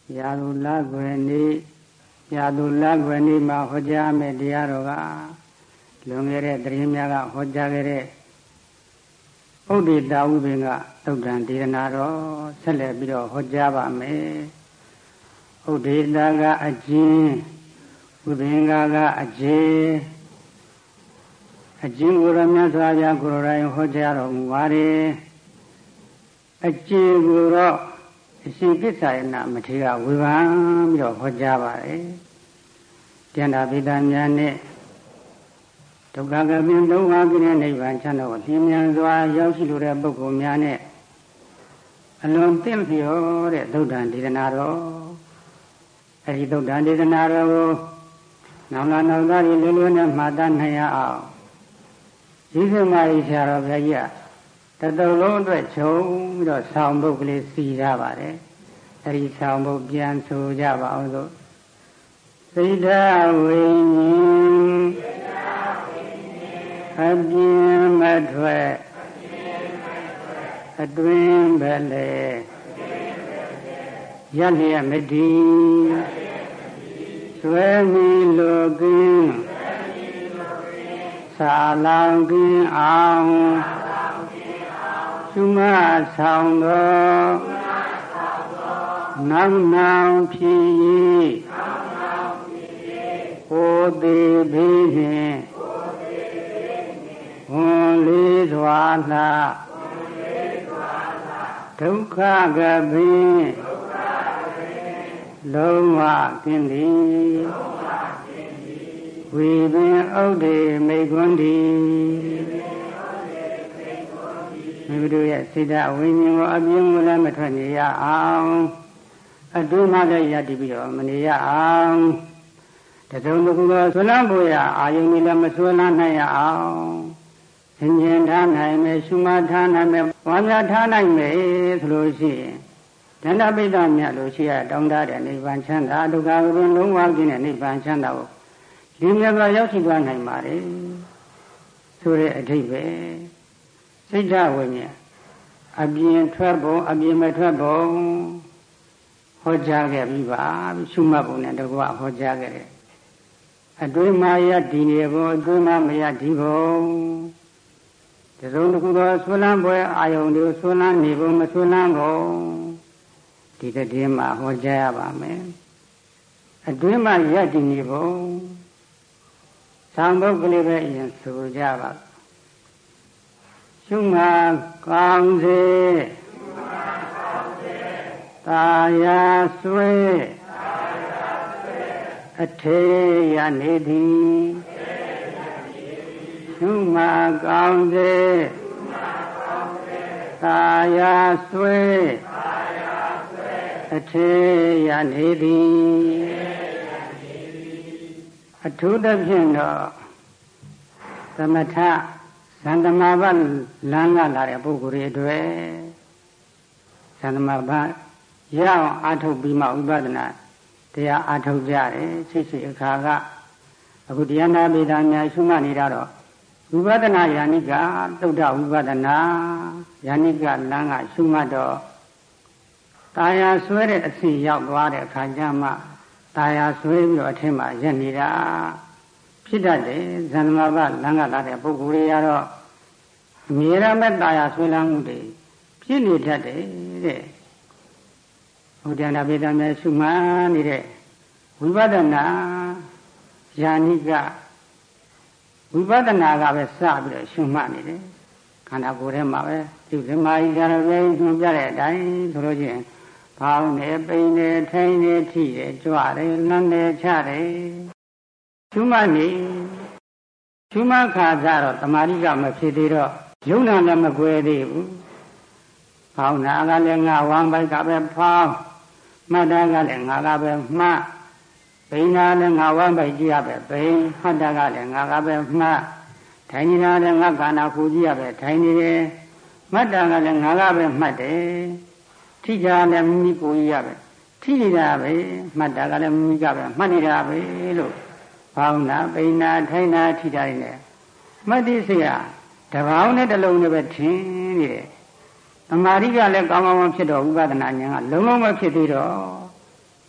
ရာသူလကွယ်နေ့မှာဟောကြားမယ်တရားတော်ကလွန်ခဲ့တဲ့သတင်းများကဟောကြားခဲ့တဲ့ဥဒိတာဝိပင်ကသုတ်တံဒေသနာတော်ဆက်လက်ပြီးတော့ဟောကြားပါမယ်ဥဒိတာကအကျဉ်ဝိပင်ကအကျေအကျဉ်ကိုရမြတ်စွာဘုရားကိုယ်တိုင်ဟောကြားတော်မူပါတယ်အကျေကိုတော့အရှင်ကိစ္ဆယနာမထေရဝေဖန်ပြီးတော့ဟောကြားပါတယ်ကျန်တာပိဋကများနဲ့ဒုက္ခကပင်ဒုက္ခကိရိနိဗ္ဗာန်ချမ်းတော်ကိုလျင်မြန်စွာရောက်ရှိလိုတဲ့ပုဂ္ဂိုလ်များနဲ့အလွန်သင့်လျော်တဲ့သုတ်တံဒေသနာတော်အဲဒီသုတ်တံဒေသနာတော်ကိုနောက်လာနောက်သားတွေလွယ်လွယ်နဲ့မှတ်သားနိုင်ရအောင်ဒီစမာရိဆရာတော်ဘုရားကြီးတတုံလုံးအတွက်ခြုံပြီးတော့ဆောင်းပုဒ်ကလေးစီရပါတယ်အဲဒီဆောင်းပုဒ်ပြန်ဆိုကြပါအောင်လို့စိတ်ဓာဝိညာဉ်အပြင်းမထွက်အတွင်းပဲလေရလျက်မတည်ဆွဲမီလိုကင်းစာလောင်ကင်းအောင်သုမဆောင်သောနောက်နောင်ဖြစ်၏ဟိုသေးဘေးနှင့်ဝန်လေးစွာလှဒုက္ခကပင်လုံးဝကင်းသည်ဝိပင်ဥဒ္ဒေမိဂွန်းသည်မိမိတို့ရဲ့စိတ်ဓာတ်ဝိညာဉ်ကိုအပြင်းကိုလည်းမထွက်နေရအောင်အတွင်းမှလည်းရတည်ပြီးတော့မနေရအောင်တစုံတစ်ခုသောဆွလန်းဖို့ရအာယုန်ကြီးလည်းမဆွလန်းနိုင်ရအောင်သင်္ကြန်ထားနိုင်မယ်ရှုမှတ်ထားနိုင်မယ်ဝါများထားနိုင်မယ်ဆိုလို့ရှိရင်ဒန္တပိဋကမြတ်လို့ရှိရတောင်းတတဲ့နိဗ္ဗာန်ချမ်းသာဒုက္ခကပင်လုံးဝကင်းတဲ့နိဗ္ဗာန်ချမ်းသာကိုဒီမြတ်စွာရောက်ရှိသွားနိုင်ပါတယ်ဆိုတဲ့အဓိပ္ပာယ်စိတ်ဓာတ်ဝိညာဉ်အပြင်ထွက်ပုံအပြင်မထွက်ပုံဟောကြားခဲ့ပြီးပါရှုမှတ်ပုံနဲ့တကွဟောကြားခဲ့တယ်အတွင်းမှာရတည်နေပုံအတွင်းမှာမရတည်ပုံတစုံတစ်ခုသောဆွလန်းပွဲအာယုန်တွေဆွလန်းနေပုံမဆွလန်းပုံဒီတည်းမှာဟောကြားရပါမယ်အတွင်းမှာရတည်နေပုံသံပုဂ္ဂလိပဲအရင်ဆိုကြပါရှုမှကောင်းစေတာယာဆွေအထေရနေသည်ရှုမှကောင်းစေတာယာဆွေအထေရနေသည်အထူးသဖြင့်တော့သမထသံသမာဘလမ်းကလာတဲ့ပုဂ္ဂိုလ်တွေအတွက်သံသမာဘရအောင်အားထုတ်ပြီးမှဥပဒနာတရားအားထုတ်ကြတယ်စိတ်အခါကအခုတရားနာပိဋကများရှုမှတ်နေတာတော့ဥပဒနာယာနိကသုဒ္ဓဥပဒနာယာနိကလမ်းကရှုမှတ်တော့တာယာဆွဲတဲ့အစီရောက်သွားတဲ့အခါကျမှတာယာဆွဲပြီးတော့အထက်မှာရက်နေတာဖြစ်တတ်တယ်ဇန်နမဘလမ်းကလာတဲ့ပုဂ္ဂိုလ်တွေကတော့အမြဲတမ်းပဲတာယာဆွဲလန်းမှုတွေဖြစ်နေတတ်တယ်တဲ့ဘုရားနာပိဋကများရှုမှတ်နေတဲ့ဝိပဿနာယာနိကဝိပဿနာကပဲစပြီးတော့ရှုမှတ်နေတယ်ခန္ဓာကိုယ်ထဲမှာပဲဒီဓမ္မကြီးကတော့ပဲညွှန်ပြတဲ့အတိုင်းဆိုလို့ချင်းပေါင်းနေပိန်နေထိုင်နေထိတယ်ကြွတယ်လမ်းနေချတယ်ရှုမှတ်နေရှုမှတ်ခါကြတော့တမာရိကမဖြစ်သေးတော့ယုံနာလည်းမကွယ်သေးဘူးပေါင်းနာကလည်းငါဝမ်းပိုက်ကပဲဖောင်းမှတ်တာကလည်းငါကပဲမှတ်ပိန်နာလည်းငါဝမ်းပိုက်ကြည့်ရပဲပိန်မှတ်တာကလည်းငါကပဲမှတ်ထိုင်နေတာလည်းငါကနာခူကြည့်ရပဲထိုင်နေတယ်မှတ်တာကလည်းငါကပဲမှတ်တယ်ထိကြလည်းမိမိကိုယ်ကြီးရပဲထိနေတာပဲမှတ်တာကလည်းမိမိကပဲမှတ်နေတာပဲလို့ပေါင်းနာပိန်နာထိုင်နာထိတာနေတယ်မှတ်သိစေရတပေါင်းနဲ့တစ်လုံးနဲ့ပဲထင်နေတယ်သမာဓိကလည်းကောင်းကောင်းဖြစ်တော့ဥပဒနာဉာဏ်ကလုံးလုံးမဖြစ်သေးတော့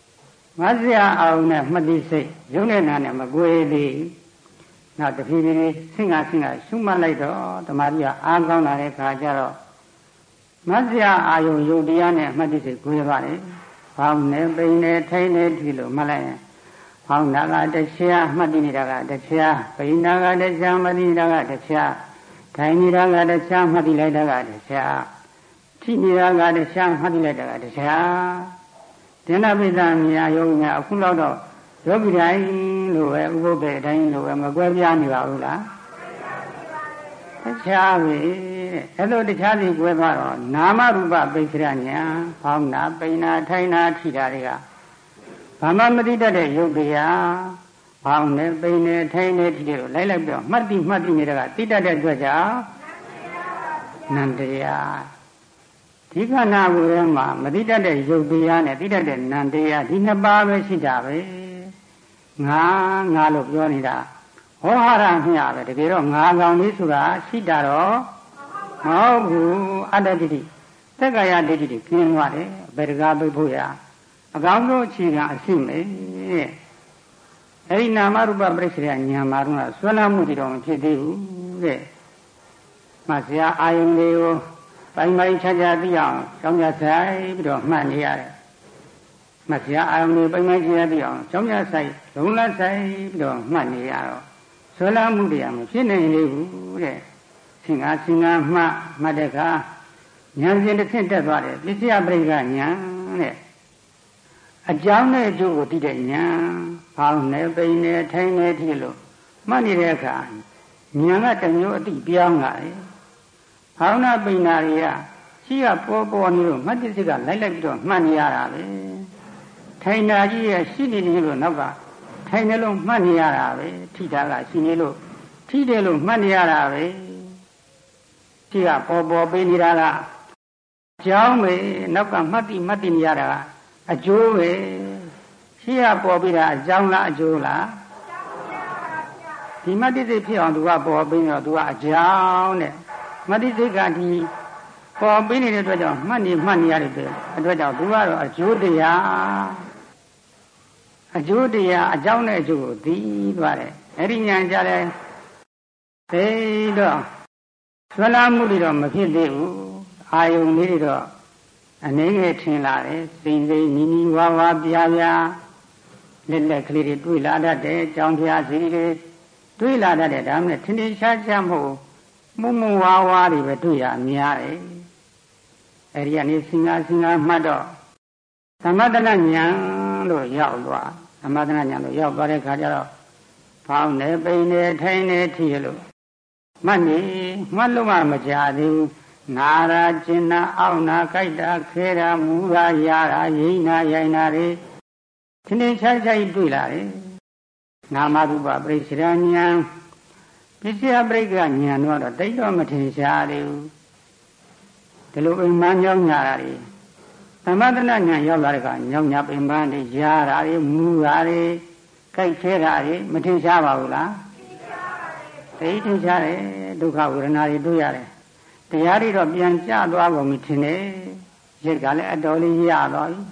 မဆရာအောင်နဲ့မှတ်သိစိတ်ရုံနဲ့နာနဲ့မကွေသည်နောက်တဖြည်းဖြည်းဆင့်ကရှုမှတ်လိုက်တော့တမာတိကအားကောင်းလာတဲ့ခါကျတော့မဆရာအာယုံယုတ်တရားနဲ့မှတ်သိစိတ်ကွေသွားတယ်။ဘောင်းနဲ့ပိန်နဲ့ထိုင်နဲ့ဒီလိုမှတ်လိုက်ရင်ဘောင်းနာကတရားမှတ်သိနေတာကတရားပိန်နာကတရားမှတ်သိနေတာကတရားထိုင်နေတာကတရားမှတ်သိလိုက်တာကတရားထိနေတာကတရားမှတ်သိလိုက်တာကတရားဒိဋ္ဌပိသမြာယုံညာအခုလောက်တော့ယောဂီတိုင်းလို့ပဲဥပုပ်တဲ့အတိုင်းလို့ပဲမကွဲပြားနေပါဘူးလားတရားပဲအဲ့လိုတရားစီကွဲသွားတော့နာမရူပပိစ္ဆရညာဖောင်းနာပိန်နာထိုင်နာထိတာတွေကဘာမှမသိတတ်တဲ့ယုတ်တရားဖောင်းနေပိန်နေထိုင်နေထိတယ်လို့လိုက်ပြီးတော့မှတ်တိနေတာကသိတတ်တဲ့အတွက်ကြောင့်နန္တရားဒီခန္ဓာကိုယ်ထဲမှာမသိတတ်တဲ့ယုတ်တရားနဲ့သိတတ်တဲ့နန္တရားဒီနှစ်ပါးပဲရှိတာပဲငါလို့ပြောနေတာဟောဟာရမျှပဲတကယ်တော့ငါကောင်လေးဆိုတာရှိတာတော့မဟုတ်ဘူးအတ္တဒိဋ္ဌိသက္ကာယဒိဋ္ဌိတွေကျင်းသွားတယ်ဘယ်တကားပိတ်ဖို့ရအကောင်းဆုံးအခြေခံအရှိမေအဲဒီနာမရူပပရိစ္ဆေယဉာဏ်မှာတော့ဆွဲလမ်းမှုတွေတော့မဖြစ်သေးဘူးတဲ့မဆရာအာယုန်လေးကိုပိုင်းခြားခြားသိအောင်ကြောင်းကြဆိုင်ပြီးတော့မှတ်နေရတယ်မဆရာအာယုန်လေးပိုင်းခြားသိအောင်ကြောင်းကြဆိုင်လုံးလဆိုင်ပြီးတော့မှတ်နေရတော့ဆွဲလမ်းမှုတွေမဖြစ်နိုင်သေးဘူးတဲ့သင်္ကာမှတ်တဲ့အခါဉာဏ်စဉ်တစ်ဆင့်တက်သွားတယ်ပစ္စယပရိက္ခဉာဏ်တဲ့အကြောင်းနဲ့အကျိုးကိုသိတဲ့ဉာဏ်ဖောင်းနေပိန်နေထိုင်နေထိလို့မှတ်နေတဲ့အခါဉာဏ်ကတစ်မျိုးအတိပြောင်းလာတယ်ဖောင်းနာပိန်နာတွေကရှိကပေါ်နေလို့မှတ်တိစိတ်ကလိုက်ပြီးတော့မှတ်နေရတာပဲထိုင်နာကြီးရဲ့ရှိနေတယ်လို့နောက်ကထိုင်နေလို့မှတ်နေရတာပဲထိတာကရှိနေလို့ထိတယ်လို့မှတ်နေရတာပဲရှိကပေါ်ပေးနေတာကအကြောင်းပဲနောက်ကမှတ်တိနေရတာကအကျိုးပဲရှိကပေါ်ပြီးတာအကြောင်းလားအကျိုးလားဒီမတ္တိစိတ်ဖြစ်အောင်သူကပေါ်ပြီးတော့သူကအကြောင်းတဲ့မတ္တိစိတ်ကဒီပေါ်ပြီးနေတဲ့အတွက်ကြောင့်မှတ်နေရတဲ့အတွက်ကြောင့်သူကတော့အကျိုးတရားအကြောင်းနဲ့အကျိုးကိုသိသွားတယ်အဲ့ဒီဉာဏ်ကြတယ်သိတော့ဆွဲလမ်းမှုတွေတော့မဖြစ်သေးဘူးအာယုန်လေးတွေတော့အနေငယ်ထင်လာတယ်စိမ့်နီးဝါပြာလက်ကလေးတွေတွေ့လာတတ်တယ်ကြောင်းဖျားစီတွေတွေ့လာတတ်တယ်ဒါမှမဟုတ်ထင်ရှားမဟုတ်မူဝါတွေပဲတွေ့ရများတယ်အဲ့ဒီကနေစဉ်းစားမှတ်တော့သမထနာဉာဏ်လို့ရောက်သွားသမထနာဉာဏ်လို့ရောက်သွားတဲ့ခါကျတော့ဖောင်းနေပိန်နေထိုင်နေထိလို့မှတ်လို့မှမကြသေးဘူးနာရာကျင်နာအောက်နာကြိုက်တာခဲတာမူရာရတာရိနာရိုင်နာတွေထင်းရှားတွေ့လာတယ်နာမရူပပရိစ္ဆေယဉာဏ်ပစ္စယပရိက္ခဉာဏ်တော့တိတ်တော့မထင်ရှားသေးဘူးဒီလိုအိမ်မညောင်းညာတာတွေသမထနာဉာဏ်ရောက်လာတဲ့အခါညောင်းညာအိမ်မတွေရတာတွေမူရာတွေကြိုက်ခဲတာတွေမထင်ရှားပါဘူးလားသိထင်ရှားတယ်ဒုက္ခဝေဒနာတွေတွေ့ရတယ်တရားတွေတော့ပြန်ကြသွားကုန်ပြီထင်တယ်ရက်ကလည်းအတော်လေးရသွားပြီ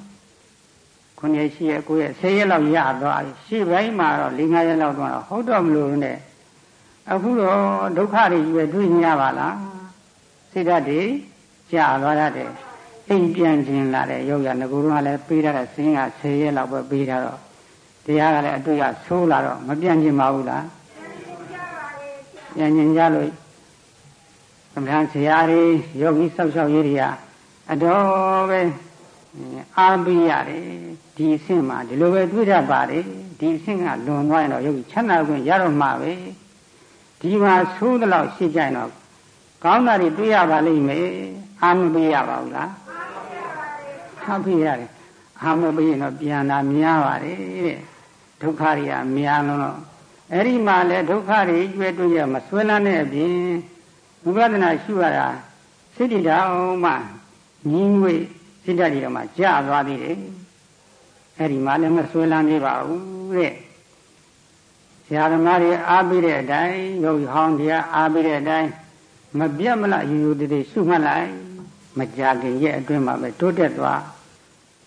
9ရက်10ရက်9ရက်10ရက်လောက်ရသွားပြီရှေ့ပိုင်းမှာတော့4-5ရက်လောက်တော့ဟုတ်တော့မလို့နဲ့အခုတော့ဒုက္ခတွေကြီးပဲတွေ့နေရပါလားစိတ်ဓာတ်တွေကြာသွားရတယ်အိမ်ပြန်ခြင်းလာတဲ့ယောဂငကူတော့လည်းပေးထားတဲ့စင်းက10ရက်လောက်ပဲပေးထားတော့တရားကလည်းအတွေ့အဆိုးလာတော့မပြန်ခြင်းပါဘူးလားပြန်ခြင်းကြလို့အမှန်ဆရာကြီးယောဂီဆောက်ရှောက်ရေးတွေကအတော်ပဲအားပေးရတယ်ဒီအဆင့်မှာဒီလိုပဲတွေ့တတ်ပါတယ်ဒီအဆင့်ကလွန်သွားရင်တော့ယောဂီချမ်းသာခွင့်ရတော့မှာပဲဒီမှာဆိုးတဲ့လောက်ရှိကြရင်တော့ကောင်းတာတွေတွေ့ရပါလိမ့်မယ်အားမပေးရပါဘူးလားအားပေးရတယ်အားမပေးရင်တော့ပြန်လာများပါတယ်တဲ့ဒုက္ခတွေကများလို့အဲ့ဒီမှာလဲဒုက္ခတွေတွေ့ရမဆွဲလန်းတဲ့အပြင်ဝိပဿနာရှုရတာစိတ္တိတောင်မှညီငွေစိတ္တတွေတော့မှကြာသွားသေးတယ်အဲ့ဒီမှာလည်းမဆွဲလန်းသေးပါဘူးတဲ့ဆရာသမားတွေအားပေးတဲ့အတိုင်းယောဂီဟောင်းတရားအားပေးတဲ့အတိုင်းမပြတ်မလားယူတည်ရှုမှတ်လိုက်မကြခင်ရဲ့အတွင်းမှာပဲတိုးတက်သွား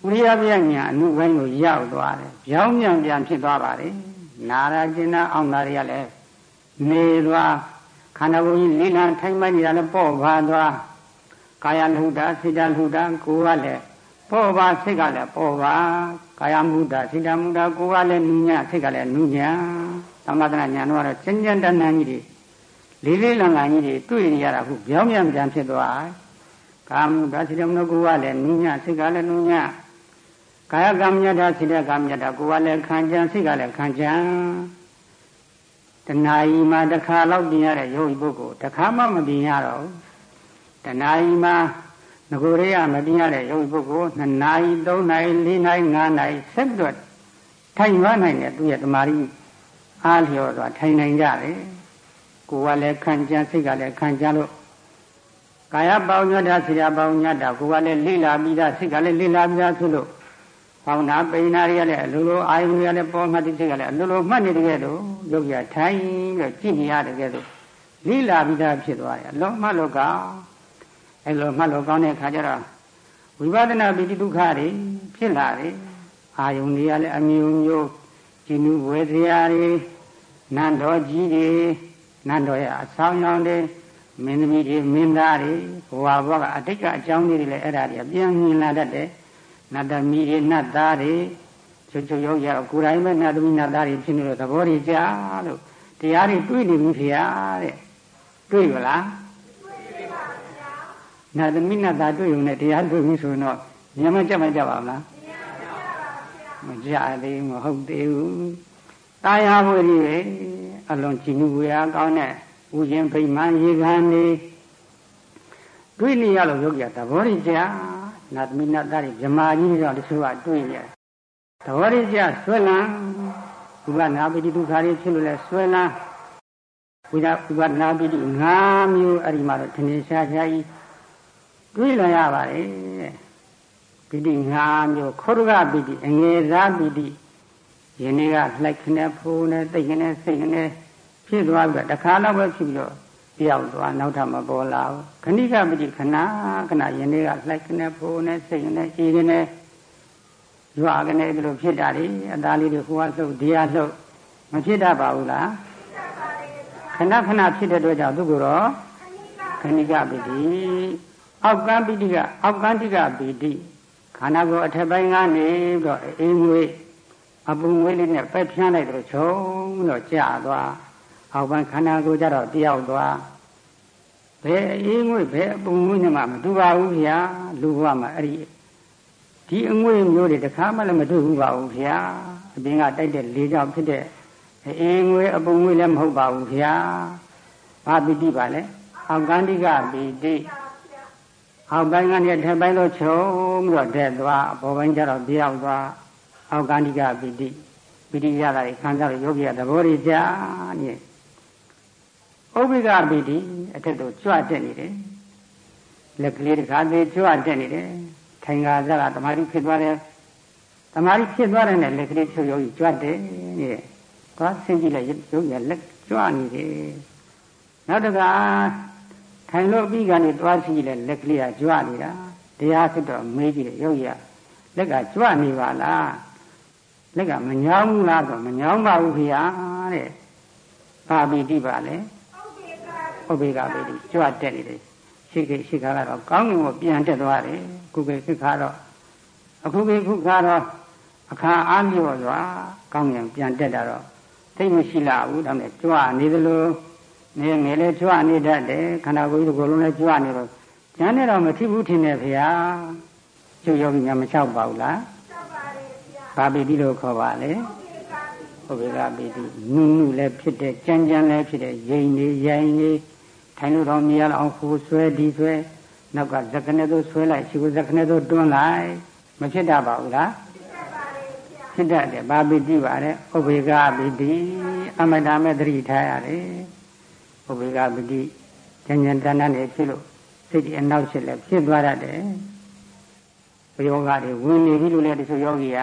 ဥရိယပြညာအနုပိုင်းကိုရောက်သွားတယ်။ပြောင်းပြန်ဖြစ်သွားပါလေ။နာရကျင်နာအောင်သားတွေကလည်းနေသွားခန္ဓာကိုယ်ကြီးလေးလံထိုင်မှနေတာလည်းပေါ့ပါသွားကာယလှုတာစိတ်လှုတာကိုယ်ကလည်းပေါ့ပါစိတ်ကလည်းပေါ့ပါကာယမုဒ္ဒစိတ်မုဒ္ဒကိုယ်ကလည်းနုညစိတ်ကလည်းနုညသမထနာညာတော့ကျဉ်းကျဉ်းတန်းတန်းကြီးတွေလေးလံကြီးတွေတွေ့နေရတာခုပြောင်းပြန်ဖြစ်သွားကာမုဒ္ဒစိတ်မုဒ္ဒကိုယ်ကလည်းနုညစိတ်ကလည်းနုညကာယကံမြတ်တာစိတ်ကံမြတ်တာကိုယ်ကလည်းခံကြံစိတ်ကလည်းခံကြံတဏှာကြီးမှာတစ်ခါလောက်ပြင်ရတဲ့ယောဂီပုဂ္ဂိုလ်တစ်ခါမှမပြင်ရတော့ဘူးတဏှာကြီးမှာငကိုယ်ရေကမပြင်ရတဲ့ယောဂီပုဂ္ဂိုလ်2နာရီ3နာရီ4နာရီ5နာရီဆက်တွက်ထိုင်ရနိုင်တဲ့သူရဲ့တမာရီအားလျော်စွာထိုင်နိုင်ကြတယ်ကိုယ်ကလည်းခံကြံစိတ်ကလည်းခံကြံလို့ကာယပေါညတာစိတ်ပေါညတာကိုယ်ကလည်းလိလာပြီးသားစိတ်ကလည်းလိလာပြီးသားဆိုလို့ဟောင်းနာပိဏာရီကလည်းအလိုလိုအာယုရလည်းပေါ်မှတ်တဲ့စိတ်ကလည်းအလိုလိုမှတ်နေတဲ့ကဲတော့ယောဂီထိုင်ပြီးတော့ကြည့်နေရတဲ့ကဲတော့လိလာပြီးသားဖြစ်သွားတယ်အလုံးမှတ်လို့ကောင်းအဲလိုမှတ်လို့ကောင်းတဲ့အခါကျတော့ဝိပဿနာပိဋိဒုက္ခတွေဖြစ်လာတယ်အာယုန်တွေကလည်းအမျိုးမျိုးကျဉ်းဝေစရာတွေနန္တော်ကြီးတွေနန္တော်ရဲ့အဆောင်ရောင်တွေမင်းသမီးတွေမင်းသားတွေဘဝဘဝကအတိတ်ကအကြောင်းတွေလည်းအဲ့ဒါတွေပြန်မြင်လာတတ်တယ်နတ်သမီးတွေနတ်သားတွေချုပ်ရောက်ရကိုယ်တိုင်ပဲနတ်သမီးနတ်သားတွေဖြစ်နေလို့သဘောတွေကြားလို့တရားတွေတွေ့နေပြီဖေရတဲ့တွေ့ရလားတွေ့ပါဗျာနတ်သမီးနတ်သားတွေ့ုံနဲ့တရားတွေ့ပြီဆိုရင်တော့ဉာဏ်မကြမကြပါဘူးလားမကြသေးမဟုတ်သေးဘူးတာယာဝိရိယအလွန်ကြည်နူဝေအားကောင်းတဲ့ဥရှင်ဗိမာန်ရေခံနေတွေ့နေရလို့ယောဂီသဘောတွေကြားနတ်သမီးနတ်သားတွေဗမာကြီးတွေတော့တချို့ကတွေ့ရတယ်သဘောတွေကြားဆွဲလန်းဝိပဿနာပိဋိဒုက္ခတွေဖြစ်လို့လဲဆွဲလန်းဝိပဿနာပိဋိ၅မျိုးအဲ့ဒီမှာတော့ထင်ရှားရှားကြီးတွေ့လာရပါတယ်ပိဋိ၅မျိုးခောရကပိဋိအငယ်စားပိဋိယနေ့ကလိုက်ခနဲ့ဖိုးနဲ့သိခနဲ့စိတ်ခနဲ့ဖြစ်သွားပြီးတခါတော့ပဲဖြစ်ပြီးတော့ပြောက်သွားနောက်ထပ်မပေါ်လာဘူးခဏိကပိဋိခဏခဏယနေ့ကလိုက်ခနဲ့ဖိုးနဲ့စိတ်ခနဲ့အေးခနဲ့ရွာကနေဒီလိုဖြစ်တာလေအသားလေးတွေဟိုကလှုပ်ဒီကလှုပ်မဖြစ်တတ်ပါဘူးလားခဏခဏဖြစ်တဲ့အတွက်ကြောင့်သူကတော့ခဏိကပိဋိအောက်ကံပိဋိကအောက်ကံတိကပိဋိခန္ဓာကိုယ်အထက်ပိုင်းကနေတော့အေးငွေ့အပူငွေးလေးနဲ့ပဲဖြန်းလိုက်တော့ချုံတော့ကြာသွားအောက်ပိုင်းခန္ဓာကိုယ်ကြတော့တယောက်သွားဘယ်အေးငွေ့ဘယ်အပူငွေ့နဲ့မှမတူပါဘူးဗျာလူဘဝမှာအဲ့ဒီအငွေ့မျိုးတွေတခါမှလည်းမတွေ့ဘူးပါဘူးဗျာအပြင်ကတိုက်တဲ့လေကြောင့်ဖြစ်တဲ့အေးငွေ့အပူငွေ့လည်းမဟုတ်ပါဘူးဗျာဘာပိဋိပါလဲအောက်ကန္တိကပိဋိအောက်ပိုင်းကနေထက်ပိုင်းတော့ချုံပြီးတော့တဲ့သွားအပေါ်ပိုင်းကျတော့ပြောက်သွားအောက်ကန္တိကပိဋိပိဋိရတာခံစားလို့ယောဂီရသဘောတွေကြာနေဥပိ္ပကပိဋိအထက်သို့ကြွတက်နေတယ်လက်ကလေးတစ်ခါသေးကြွတက်နေတယ်ထိုင်္ဂါသကတမာတိဖြစ်သွားတယ်တမာတိဖြစ်သွားတဲ့နဲ့လက်ကလေးချုပ်ယောဂီကြွတယ်နေတယ်သွားဆင်းကြည့်လိုက်ယောဂီလက်ကြွနေတယ်နောက်တစ်ခါထိုင်လို့ပြီးကနေသွားကြည့်လိုက်လက်ကလေးကကြွနေတာတရားဖြစ်တော့မေးကြည့်တယ်ယောဂီကလက်ကကြွနေပါလားလက်ကမညောင်းဘူးလားဆိုမညောင်းပါဘူးခင်ဗျာတဲ့ပါပိဋိပါလေဥပေက္ခပိဋိကြွတက်နေတယ်ရှိခါကတော့ကောင်းကင်ကိုပြန်တက်သွားတယ်ခုခေတ်ခါတော့အခုခေတ်ကတော့အခါအားလျော်စွာကောင်းကင်ပြန်တက်တာတော့သိမရှိလာဘူးဒါနဲ့ကြွနေသလိုနေငယ်လေးကြွနေတတ်တယ်ခန္ဓာကိုယ်ကြီးကိုယ်လုံးလည်းကြွနေတော့ကျန်နေတော့မထိဘူးထင်တယ်ဗျာကျုပ်ယောဂီများမလျှောက်ပါဘူးလားဘာပိဋိလို့ခေါ်ပါလဲဥပေက္ခပိဋိနုလည်းဖြစ်တယ်ကြမ်းလည်းဖြစ်တယ်ရိမ်နေရိုင်နေထိုင်လို့တော့မြင်ရအောင်ဟိုဆွဲဒီဆွဲနောက်ကဇက်ကနေတို့ဆွဲလိုက်ရှိကိုဇက်ကနေတို့တွန်းလိုက်မဖြစ်တတ်ပါဘူးလားဖြစ်တတ်တယ်ဘာပိဋိပါလဲဥပေက္ခပိဋိအမတ္တမဲ့သတိထားရတယ်ဥပေက္ခပိဋိကြမ်းတန်းနေဖြစ်လို့စိတ်ကြီးအနောက်ဖြစ်လဲဖြစ်သွားတတ်တယ်ယောဂတွေဝင်နေပြီလို့လည်းတချို့ယောဂီက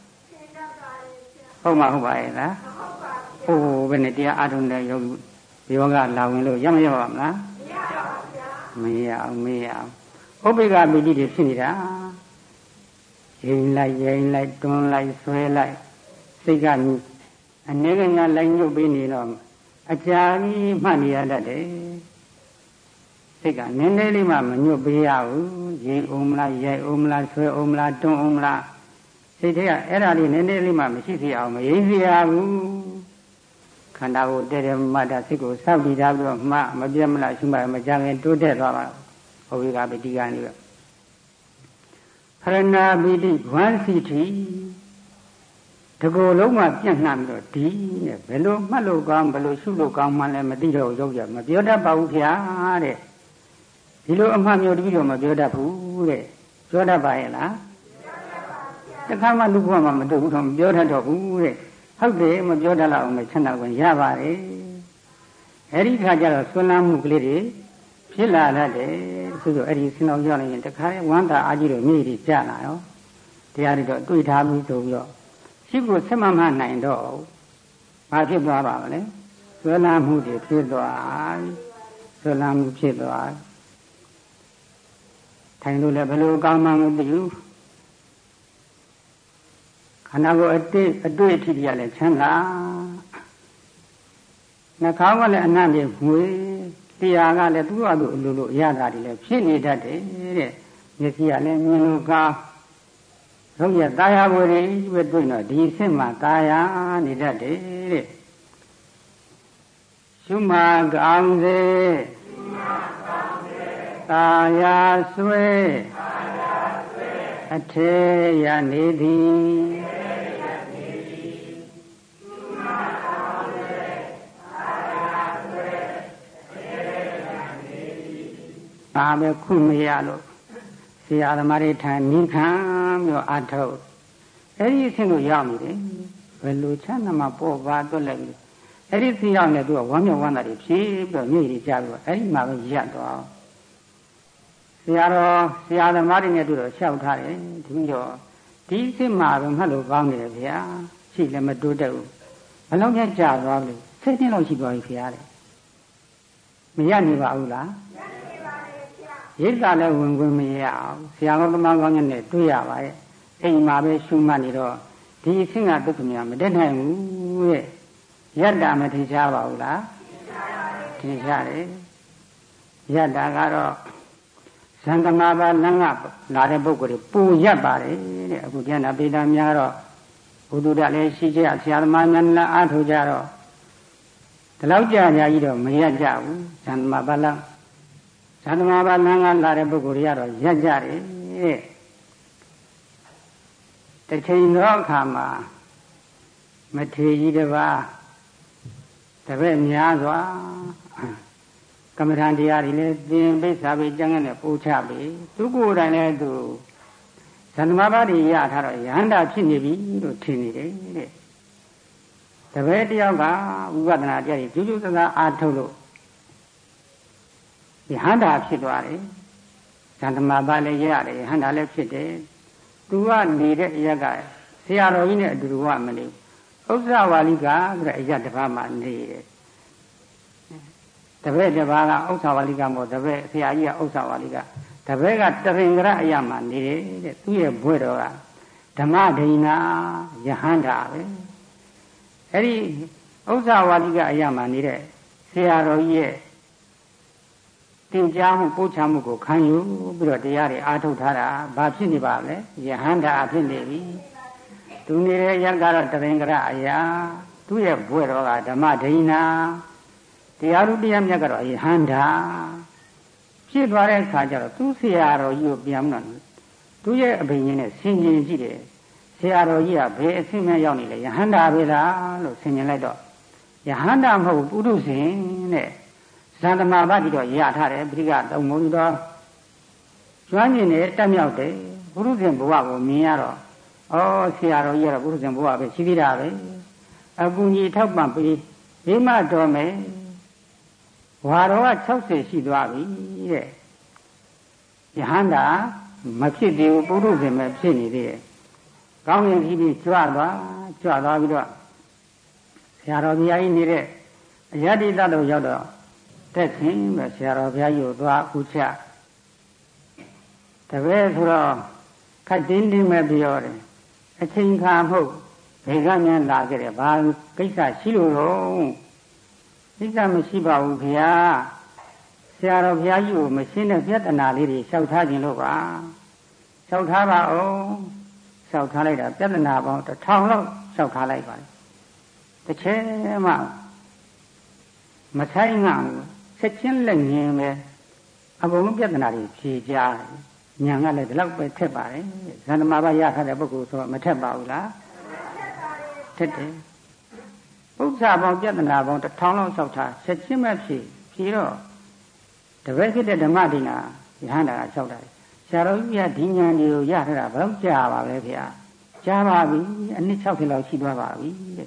ဟုတ်မှာဟုတ်ပါရဲ့လားဟိုဘယ်နဲ့တရားအားထုတ်တဲ့ယောဂလာဝင်လို့ရမရပါမလားမရအောင်ဥပေက္ခပိဋိတွေဖြစ်နေတာရင်လိုက်တွန်းလိုက်ဆွဲလိုက်စိတ်ကအနေကညာလိုက်ညှုပ်ပြီးနေတော့အကြာကြီးမှတ်နေရတတ်တယ်စိတ်ကနည်းနည်းလေးမှမညှုပ်ပေးရဘူးရင်အောင်မလားရိုက်အောင်မလားဆွဲအောင်မလားတွန်းအောင်မလားစိတ်ထဲကအဲ့ဒါလေးနည်းနည်းလေးမှမရှိစေအောင်မရင်းစေရဘူးခန္ဓာကိုတည်းတည်းမှတ်တာစိတ်ကိုစောင့်တည်ထားပြီးတော့မှမပြတ်မလားရှိမှမကြခင်တိုးတက်သွားပါဟောဝိကပိဋကနေပဲဖရဏပိဋိဝမ်းစီတိတကူလုံးမှပြန့်နှံ့ပြီးတော့ဒီနဲ့ဘယ်လိုမှတ်လို့ကောင်းဘယ်လိုရှုလို့ကောင်းမှလည်းမသိတော့ရုပ်ရမပြောတတ်ပါဘူးခင်ဗျာတဲ့ဒီလိုအမှတ်မျိုးတပြီးတော့မပြောတတ်ဘူးတဲ့ပြောတတ်ပါရဲ့လားတခါမှလူ့ဘဝမှာမတွေ့ဘူးတော့မပြောတတ်တော့ဘူးတဲ့ဟုတ်တယ်မပြောတတ်တော့မှချမ်းသာခွင့်ရပါတယ်အဲ့ဒီခါကျတော့ဆွမ်းလန်းမှုကလေးတွေဖြစ်လာတတ်တယ်ဆိုတော့အဲ့ဒီစင်တော်ရောက်နေရင်တခါဝမ်းသာအားကြီးတော့မြေကြီးကြလာရောတရားတွေတော့တွေ့ထားပြီးဆိုပြီးတော့ရှိကိုဆက်မမှနိုင်တော့ဘာဖြစ်သွားပါမလဲဆွမ်းလန်းမှုတွေဖြစ်သွားဆွမ်းလန်းမှုဖြစ်သွားထိုင်လို့လည်းဘယ်လိုကောင်းမှမသိဘူးခန္ဓာကိုယ်အတွေ့အထိပြရလဲချမ်းသာနှာခေါင်းကလည်းအနံ့ပြေငွေတရားကလည်းသူ့အလိုလိုအရသာတွေလည်းဖြစ်နေတတ်တယ်တဲ့မျက်စိကလည်းမြင်လို့ကောင်းရုပ်ရတာယာကိုယ်တွေပဲတွေ့တော့ဒီအစ်မှာတာယာနေတတ်တယ်တဲ့ရှုမှကောင်းစေတာယာဆွဲအထေရနေသည်ဘာပဲခုမရလို့ဆရာသမားတွေထံနိခံပြီးတော့အထုတ်အဲ့ဒီအဆင့်ကိုရောက်နေတယ်ဘယ်လိုချမ်းသာမှပေါ်ပါတော့လဲအဲ့ဒီသိရောက်နေသူကဝမ်းမြောက်ဝမ်းသာတွေဖြည့်ပြီးတော့မြို့ကြီးကြပြီးတော့အဲ့ဒီမှာပဲရပ်သွားဆရာသမားတွေနဲ့သူတော့လျှောက်ထားတယ်ဒီတော့ဒီအဆင့်မှာပဲမှတ်လို့ကောင်းနေတယ်ဗျာရှိလည်းမတိုးတက်ဘူးဘယ်လောက်ကြာသွားလို့7 နှစ်လောက်ရှိသွားပြီခင်ဗျာတဲ့မရနေပါဘူးလားရိတ်သာလည်းဝင်ခွင့်မရအောင်ဆရာတော်သမားကောင်းနဲ့တွေ့ရပါရဲ့အိမ်မှာပဲရှုမှတ်နေတော့ဒီအဆင့်ကဒုက္ခများမတက်နိုင်ဘူးတဲ့ယတ္တာမထင်ရှားပါဘူးလားထင်ရှားတယ်ယတ္တာကတော့ဇန်တမဘာလမ်းကလာတဲ့ပုဂ္ဂိုလ်တွေပူရက်ပါတယ်တဲ့အခုကျန်တာပေတာများတော့ဘုဒ္ဓတလည်းရှိကြဆရာသမားများလည်းအားထုတ်ကြတော့ဒီလောက်ကြာကြီးတော့မရက်ကြဘူးဇန်တမဘာလမ်းဇန်တမဘာလမ်းကလာတဲ့ပုဂ္ဂိုလ်တွေကတော့ရက်ကြတယ်တဲ့တစ်ချိန်တော့အခါမှာမထေရကြီးတစ်ပါးတပည့်များစွာကမ္မထံတရားတွေလည်းသင်ပိဿာပိကျမ်းနဲ့ပို့ချပြီးသူကိုယ်တိုင်လည်းသူဇန်တမဘာတွေရထားတော့ယန္တာဖြစ်နေပြီလို့ထင်နေတယ်တဲ့တပည့်တယောက်ကဝိပဿနာတရားတွေကျူးကျူးဆဆအားထုတ်လို့ယန္တာဖြစ်သွားတယ်ဇန်တမဘာလည်းရတယ်ယန္တာလည်းဖြစ်တယ်သူကနေတဲ့အရက်ကဆရာတော်ကြီးနဲ့အတူတူကမနေဘူးဥစ္စာဝါလိကဆိုတဲ့အရက်တစ်ပါးမှနေတယ်တပည့်တစ်ပါးကဥစ္စာဝါလိကမို့တပည့်ဆရာကြီးကဥစ္စာဝါလိကတပည့်ကတရင်္ဂရအရမှနေတယ်တဲ့သူ့ရဲ့ဘွဲ့တော်ကဓမ္မဒိဏယဟန္တာပဲအဲ့ဒီဥစ္စာဝါလိကအရမှနေတဲ့ဆရာတော်ကြီးရဲ့သင်ကြားမှုပို့ချမှုကိုခံယူပြီးတော့တရားတွေအားထုတ်ထားတာဘာဖြစ်နေပါလဲယဟန္တာဖြစ်နေပြီသူနေတဲ့ရက်ကတော့တရင်္ဂရအရာသူ့ရဲ့ဘွဲ့တော်ကဓမ္မဒိဏတရားလူတရားမြတ်ကတော့ယဟန္တာဖြစ်သွားတဲ့အခါကျတော့သူ့ဆရာတော်ကြီးကိုပြန်တော့သူ့ရဲ့အဘိညာဉ်နဲ့ဆင်ခြင်ကြည့်တယ်ဆရာတော်ကြီးကဘယ်အဆင့်မှရောက်နေလဲယဟန္တာပဲလားလို့ဆင်ခြင်လိုက်တော့ယဟန္တာမဟုတ်ပုထုဇဉ်တဲ့ဇန်တမဘာတိတော့ရထားတယ်ပရိကတုံမုံတော့ကျွမ်းကျင်တယ်တက်မြောက်တယ်ပုထုဇဉ်ဘဝကိုမြင်ရတော့ဩဆရာတော်ကြီးကတော့ပုထုဇဉ်ဘဝပဲရှိသေးတာပဲအကူကြီးထောက်ပံ့ပြီးဒီမှတော်မယ်ဝါတော်က60ရှိသွားပြီတဲ့ယဟန္တာမဖြစ်သေးဘူးပုထုဇဉ်ပဲဖြစ်နေသေးတယ်ကောင်းရင်ပြီးကြွသွားပြီးတော့ဆရာတော်ဘုရားကြီးနေတဲ့အယတ္တိတ္တလို့ရောက်တော့တက်ခင်ပဲဆရာတော်ဘုရားကြီးကိုသွားဥချတပည့်ဆိုတော့ခတ်တင်းတင်းပဲပြောတယ်အချိန်ခါမဟုတ်ဘေကမြန်လာခဲ့တယ်ဘာကိစ္စရှိလို့တော့ကိစ္စမရှိပါဘူးခင်ဗျာဆရာတော်ဘုရားကြီးကိုမရှင်းတဲ့ပြဿနာလေးတွေလျှောက်ထားခြင်းလို့ပါလျှောက်ထားပါအောင်လျှောက်ထားလိုက်တာပြဿနာပေါင်း1000လောက်လျှောက်ထားလိုက်ပါလေတစ်ချက်မှမဆိုင်ငါဆက်ချင်းလက်ငင်းပဲအကုန်လုံးပြဿနာတွေဖြေကြညာကလည်းဒီလောက်ပဲထက်ပါတယ်ဇန်နမာဘရထားတဲ့ပုဂ္ဂိုလ်ဆိုတော့မထက်ပါဘူးလားထက်တယ်ပု္ပ္ပာပေါင်းပြဿနာပေါင်း1000လောက်လျှောက်ထားဆက်ချင်းပဲဖြေတော့တပည့်ဖြစ်တဲ့ဓမ္မဒိနာယဟန္တာကလျှောက်တာဆရာတော်ကြီးကဒီဉာဏ်တွေကိုရထားတာဘယ်တော့ကြာပါလဲခင်ဗျာကြာပါပြီအနှစ်60လောက်ရှိသွားပါပြီတဲ့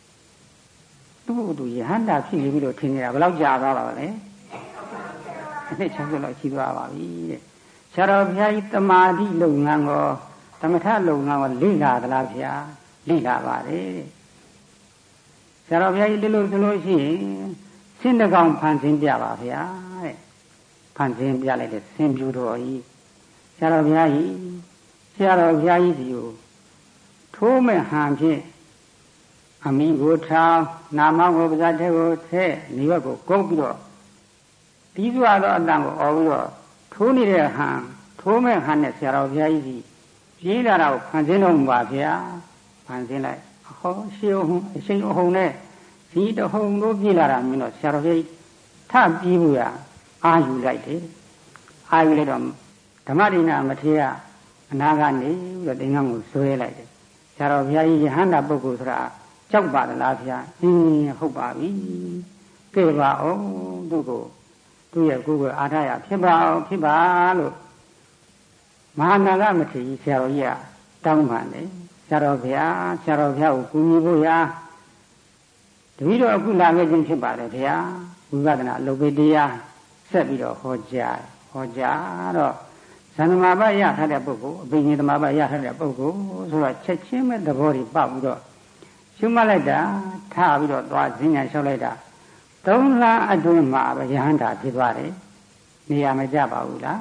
သူယဟန္တာဖြစ်နေပြီလို့ထင်နေတာဘယ်လောက်ကြာသွားပါလဲအနှစ်60လောက်ရှိသွားပါပြီတဲ့ဆရာတော်ဘုရားကြီးတမာတိလုပ်ငန်းကောသမထလုပ်ငန်းကောလေ့လာသလားဗျာလေ့လာပါတယ်တဲ့ဆရာတော်ဘုရားကြီးဒီလိုဆိုလို့ရှိရင်စင်းတကောင်ဖန်ဆင်းပြပါဗျာတဲ့ဖန်ဆင်းပြလိုက်တဲ့စင်ပြူတော်ကြီးဆရာတော်ဘုရားကြီးစီကိုထိုးမဲ့ဟန်ဖြင့်အမိကိုထောင်းနာမကိုပါးစပ်ထဲကိုထည့်နေဘက်ကိုကုပ်ပြီးတော့ပြီးစွာသောအတန်ကိုအော်ပြီးတော့ထိုးနေတဲ့ဟန်ထိုးမဲ့ဟန်နဲ့ဆရာတော်ဘုရားကြီးပြေးလာတာကိုဖန်ဆင်းတော်မူပါဗျာဖန်ဆင်းလိုက်ဟောရှေးအောင်အရှိန်အဟုန်နဲ့ဒီတဟုန်တို့ပြေးလာတာမျိုးတော့ဆရာတော်ဘုရားကြီးထပြေးဖို့ရအာယူလိုက်တယ်အာယူလိုက်တော့ဓမ္မဒိနာမထေရအနာကနေပြီးတော့သင်္ကန်းကိုဆွဲလိုက်တယ်ဆရာတော်ဘုရားကြီးယဟန္တာပုဂ္ဂိုလ်ဆိုတာကြောက်ပါလားဗျာဟုတ်ပါပြီကဲပါအောင်သူ့ရဲ့ကိုယ်ကိုအားထားရဖြစ်ပါလို့မဟာနာဂမထေရဆရာတော်ကြီးကတောင်းပန်တယ်ဆရာတော်ဘုရားကိုကူညီဖို့ရာတပည့်တော်အခုလာခဲ့ခြင်းဖြစ်ပါတယ်ဗျာဝိပဿနာအလုပ်ပေးတရားဆက်ပြီးတော့ဟောကြားတော့ဇန်နမာဘရထားတဲ့ပုဂ္ဂိုလ်အဘိညာဉ်သမာဘရထားတဲ့ပုဂ္ဂိုလ်ဆိုတော့ချက်ချင်းပဲသဘောတွေပေါက်ပြီးတော့ရှုမှတ်လိုက်တာထားပြီးတော့သွားဈဉ္ညာလျှောက်လိုက်တာ3 လအတွင်းမှာပဲယဟန္တာဖြစ်သွားတယ်နေရာမကျပါဘူးလား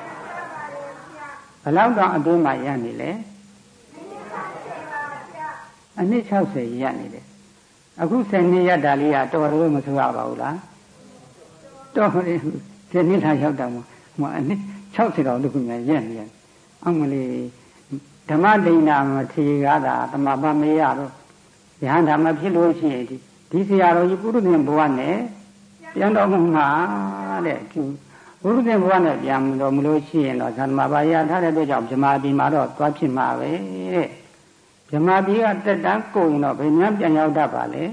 ဘယ်လောက်တောင်အတွင်းမှာရနေလဲအနှစ်60ရနေတယ်အခု10နှစ်ရတာလေးကတော်တော်မဆိုးရပါဘူးလားတော်တယ်10နှစ်ထားရောက်တာမအနှစ်60တောင်တခုများရက်နေအမလေးဓမ္မဒိနာမထေရကသာတမဘာမေရတော့ယဟန္တာမဖြစ်လို့ရှိရင်ဒီဆရာတော်ကြီးပုရုသင်ဘဝနဲ့ပြန်တော်မူမှာတဲ့ပုရုသင်ဘဝနဲ့ပြန်တော်မူလို့ရှိရင်တော့ဇာတမဘာရထားတဲ့အတွက်ကြောင့်ဗြဟ္မာပြည်မှာတော့သွားဖြစ်မှာပဲတဲ့ဗြဟ္မာပြည်ကတက်တန်းကုန်ရင်တော့ဘယ်များပြန်ရောက်တတ်ပါလဲ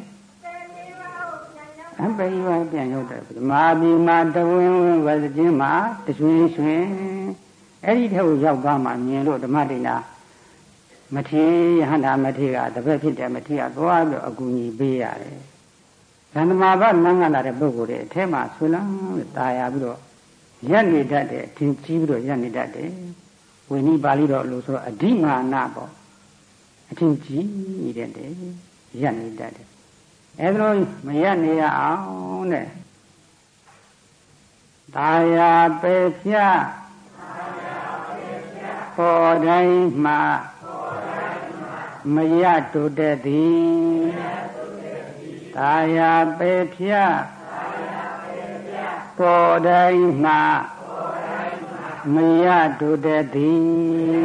အပေရွာပြန်ရောက်တယ်ဗြဟ္မာပြည်မှာတဝင်းဝင်းဝစခြင်းမှာတရွှင်ရွှင်အဲ့ဒီထက်ကိုရောက်သွားမှမြင်လို့ဓမ္မဒိနာမထေရယဟန္တာမထေရကတပည့်ဖြစ်တဲ့မထေရသွားပြီးအကူအညီပေးရတယ်ဇန္နမာဘနန်းကလာတဲ့ပုဂ္ဂိုလ်တွေအထဲမှာဆွေလန်းတာယာပြီးတော့ရက်နေတတ်တယ်အထင်ကြီးပြီးတော့ရက်နေတတ်တယ်ဝိနည်းပါဠိတော်လို့ဆိုတော့အဓိမာနပေါ့အထင်ကြီးနေတဲ့ရက်နေတတ်တယ်အဲဒါလို့မရက်နေရအောင်တဲ့တာယာပေဖြာပေါ်တိုင်းမှာမရတုတဲ့သည်တာယာပေဖြာပေါ်တိုင်းမှာမရတုတဲ့သည်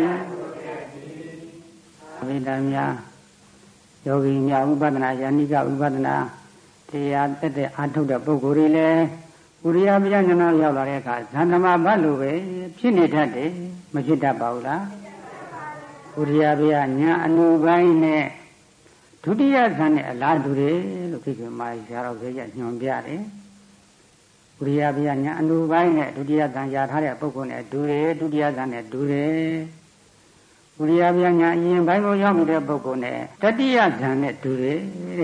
ဝိဒ္ဓများယောဂီများဝိပဿနာယာနိကဝိပဿနာတရားတက်တဲ့အာထုတ်တဲ့ပုဂ္ဂိုလ်တွေလည်းဥရိယပညာဉာဏ်ရောက်လာတဲ့အခါဇန္နမဘတ်လိုပဲဖြစ်နေတတ်တယ်မဖြစ်တတ်ပါဘူးလားဥရိယပညာဉာဏ်အနုပိုင်းနဲ့ဒုတိယဇန်နဲ့အလားတူတယ်လို့ခေတ်ကမာဆရာတော်ကြီးကညွှန်ပြတယ်ဥရိယပညာဉာဏ်အနုပိုင်းနဲ့ဒုတိယဇန်ရထားတဲ့ပုဂ္ဂိုလ်နဲ့တူတယ်ဒုတိယဇန်နဲ့တူတယ်ဥရိယပညာအရင်ပိုင်းကိုရောက်နေတဲ့ပုဂ္ဂိုလ်နဲ့တတိယဇန်နဲ့တူတယ်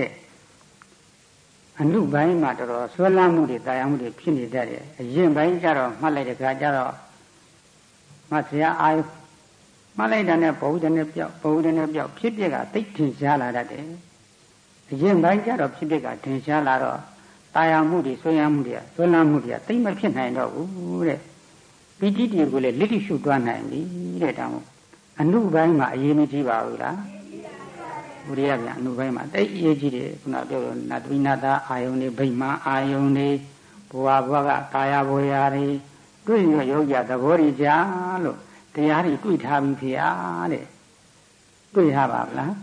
တဲ့အနုပိုင်းမှာတော်တော်ဆွဲလန်းမှုတွေတာယာမှုတွေဖြစ်နေတတ်တယ်အရင်ပိုင်းကျတော့မှတ်လိုက်တဲ့အခါကျတော့မှတ်စရာအာယုမှတ်လိုက်တဲ့နဲ့ဘဝတည်းနဲ့ပြောက်ဖြစ်ပြက်ကသိထင်ရှားလာတတ်တယ်အရင်ပိုင်းကျတော့ဖြစ်ပြက်ကထင်ရှားလာတော့တာယာမှုတွေဆွဲလန်းမှုတွေသိမဖြစ်နိုင်တော့ဘူးတဲ့ပိဋိတိကိုလည်းလက်တိရှုသွားနိုင်ပြီတဲ့တောင်အနုပိုင်းမှာအရေးမကြီးပါဘူးလားဥရိယပြန်အနုပိုင်းမှာတိတ်အရေးကြီးတယ်ခုနပြောလို့နတ်ဝိနတာအာယုန်တွေဗိမာန်အာယုန်တွေဘဝဘဝကကာယဘဝရာတွေတွေ့ရယောဂသဘောတွေကြာလို့တရားတွေတွေ့ထားပြီဖေဟာတဲ့တွေ့ထားပါမလား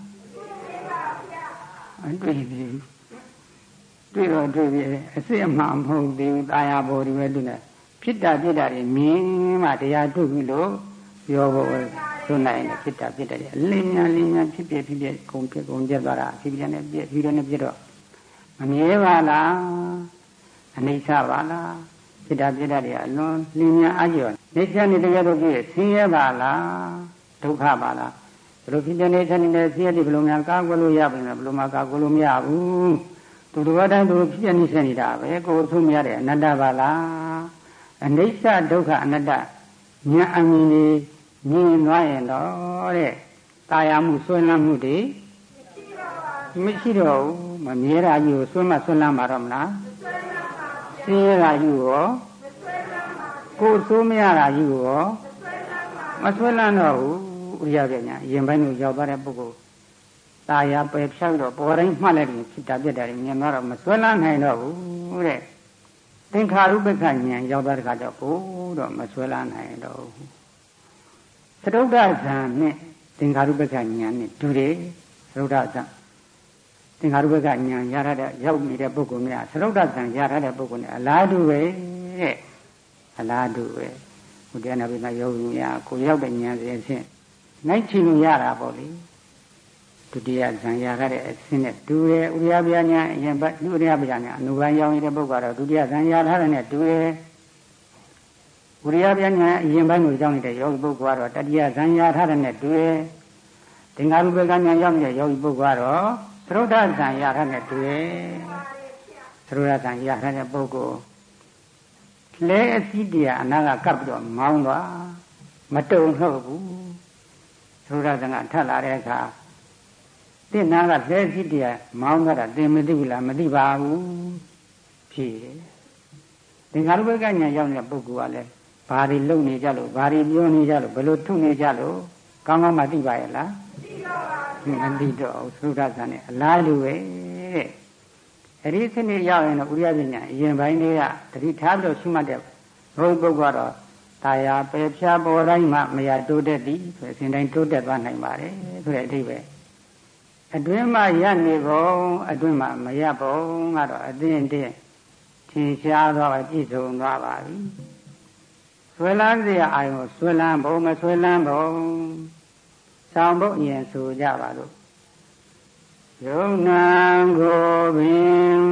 တွေ့ပြီတွေ့တော့တွေ့ပြီအစစ်အမှန်မဟုတ်သေးဘူးကာယဘောတွေပဲတွေ့နေဖြစ်တာပြစ်တာတွေမြင်မှတရားတွေ့ပြီလို့ပြောဖို့ဆိုနိုင်တယ်ဖြစ်တာပြစ်တာတွေအလင်းညာဖြစ်ဖြစ်ကုန်ပြတ်သွားတာဖြစ်ပြနဲ့ပြည့်ပြီးတော့နဲ့ပြည့်တော့မမြဲပါလားအနိစ္စပါလားဖြစ်တာပြစ်တာတွေအလွန်လင်းညာအကျော်နေချမ်းနေတရားတို့ပြည့်ဆင်းရဲပါလားဒုက္ခပါလားဘယ်လိုဖြစ်နေချမ်းနေတဲ့ဆင်းရဲတွေဘယ်လိုများကာကွယ်လို့ရပါ့မလဲဘယ်လိုမှကာကွယ်လို့မရဘူးသူတော်တိုင်းသူဖြစ်နေဆက်နေတာပဲကိုယ်ဆုံးမရတဲ့အနတ္တပါလားအနိစ္စဒုက္ခအနတ္တဉာဏ်အမြင်ကြီးမြင်သွားရင်တော့တဲ့ตายမှုဆွဲလန်းမှုတွေမရှိတော့ဘူးမမြဲတာကြီးကိုဆွဲလန်းမှာတော့မလားဆင်းရဲတာကြီးကိုကိုယ်ဆိုးမရတာကြီးကိုမဆွဲလန်းတော့ဘူးဥရိယပြညာရင်ပိုင်းကိုရောက်သွားတဲ့ပုဂ္ဂိုလ်ตายပယ်ဖြောက်တော့ပေါ်တိုင်းမှတ်လိုက်ရင်ဖြစ်တာပြတ်တာမြင်တော့မဆွဲလန်းနိုင်တော့ဘူးတဲ့သင်္ခါရုပ္ပခဉာဏ်ရောက်သွားတဲ့ခါကျတော့မဆွဲလန်းနိုင်တော့ဘူးသရုဒ္ဓဇံနဲ့သင်္ခါရုပ္ပခဉာဏ်နဲ့တူတယ်သရုဒ္ဓဇံသင်္ခါရုပ္ပခဉာဏ်ရထားတဲ့ရောက်နေတဲ့ပုဂ္ဂိုလ်များသရုဒ္ဓဇံရထားတဲ့ပုဂ္ဂိုလ်နဲ့အလားတူပဲတဲ့အလားတူပဲဘုရားနာပိမယောဂီများကိုရောက်တဲ့ဉာဏ်စဉ်ဖြင့်နိုင်ချင်လို့ရတာပေါ့လေဒုတိယဇံရထားတဲ့အဆင့်နဲ့တူတယ်ဥရိယပြညာအရင်ဥရိယပြညာအနုဘန်းရောက်နေတဲ့ပုဂ္ဂိုလ်ကတော့ဒုတိယဇံရထားတဲ့နဲ့တူတယ်ဥရိယပြညာအရင်ပိုင်းကိုရောက်နေတဲ့ယောဂီပုဂ္ဂိုလ်ကတော့တတိယဇံရထားတဲ့နဲ့တူတယ်သင်္ခါရုပ္ပကညာရောက်နေတဲ့ယောဂီပုဂ္ဂိုလ်ကတော့သရုဒ္ဓဇံရထားတဲ့နဲ့တူတယ်သရုဒ္ဓဇံရထားတဲ့ပုဂ္ဂိုလ်လဲအစည်းတရားအနာကကပ်ပြီးတော့မောင်းသွားမတုံ့ဟုတ်ဘူးသရုဒ္ဓဇံကထပ်လာတဲ့အခါသင်နာကလဲအစည်းတရားမောင်းသွားတာသင်မသိဘူးလားမသိပါဘူးဖြေတယ်သင်္ခါရုပ္ပကညာရောက်နေတဲ့ပုဂ္ဂိုလ်ကလည်းဘာတွေလုပ်နေကြလို့ဘာတွေပြောနေကြလို့ဘယ်လိုထုနေကြလို့ကောင်းကောင်းမှသိပါရဲ့လားမသိတော့ဘူးသုဒ္ဓဇာနဲ့အလားတူပဲတဲ့အဲ့ဒီစနစ်ရောက်ရင်တော့ဥရိယပညာအရင်ပိုင်းလေးကတတိထားပြီးတော့ရှိမှတ်တဲ့ဘုရားပုဂ္ဂိုလ်ကတော့တာယာပယ်ဖြားပေါ်တိုင်းမှမရတိုးတက်သည်ဆိုအစဉ်တိုင်းတိုးတက်သွားနိုင်ပါတယ်ဆိုတဲ့အဓိပ္ပာယ်အတွင်းမှာရနေပုံအတွင်းမှာမရပုံကတော့အသိအတင်းထင်ရှားသွားပါပြည့်စုံသွားပါပြီဆွဲလန်းစရာအာရုံဆွဲလန်းပုံမဆွဲလန်းပုံဆောင်းဖို့အရင်ဆိုကြပါလို့ယုံနာကိုပင်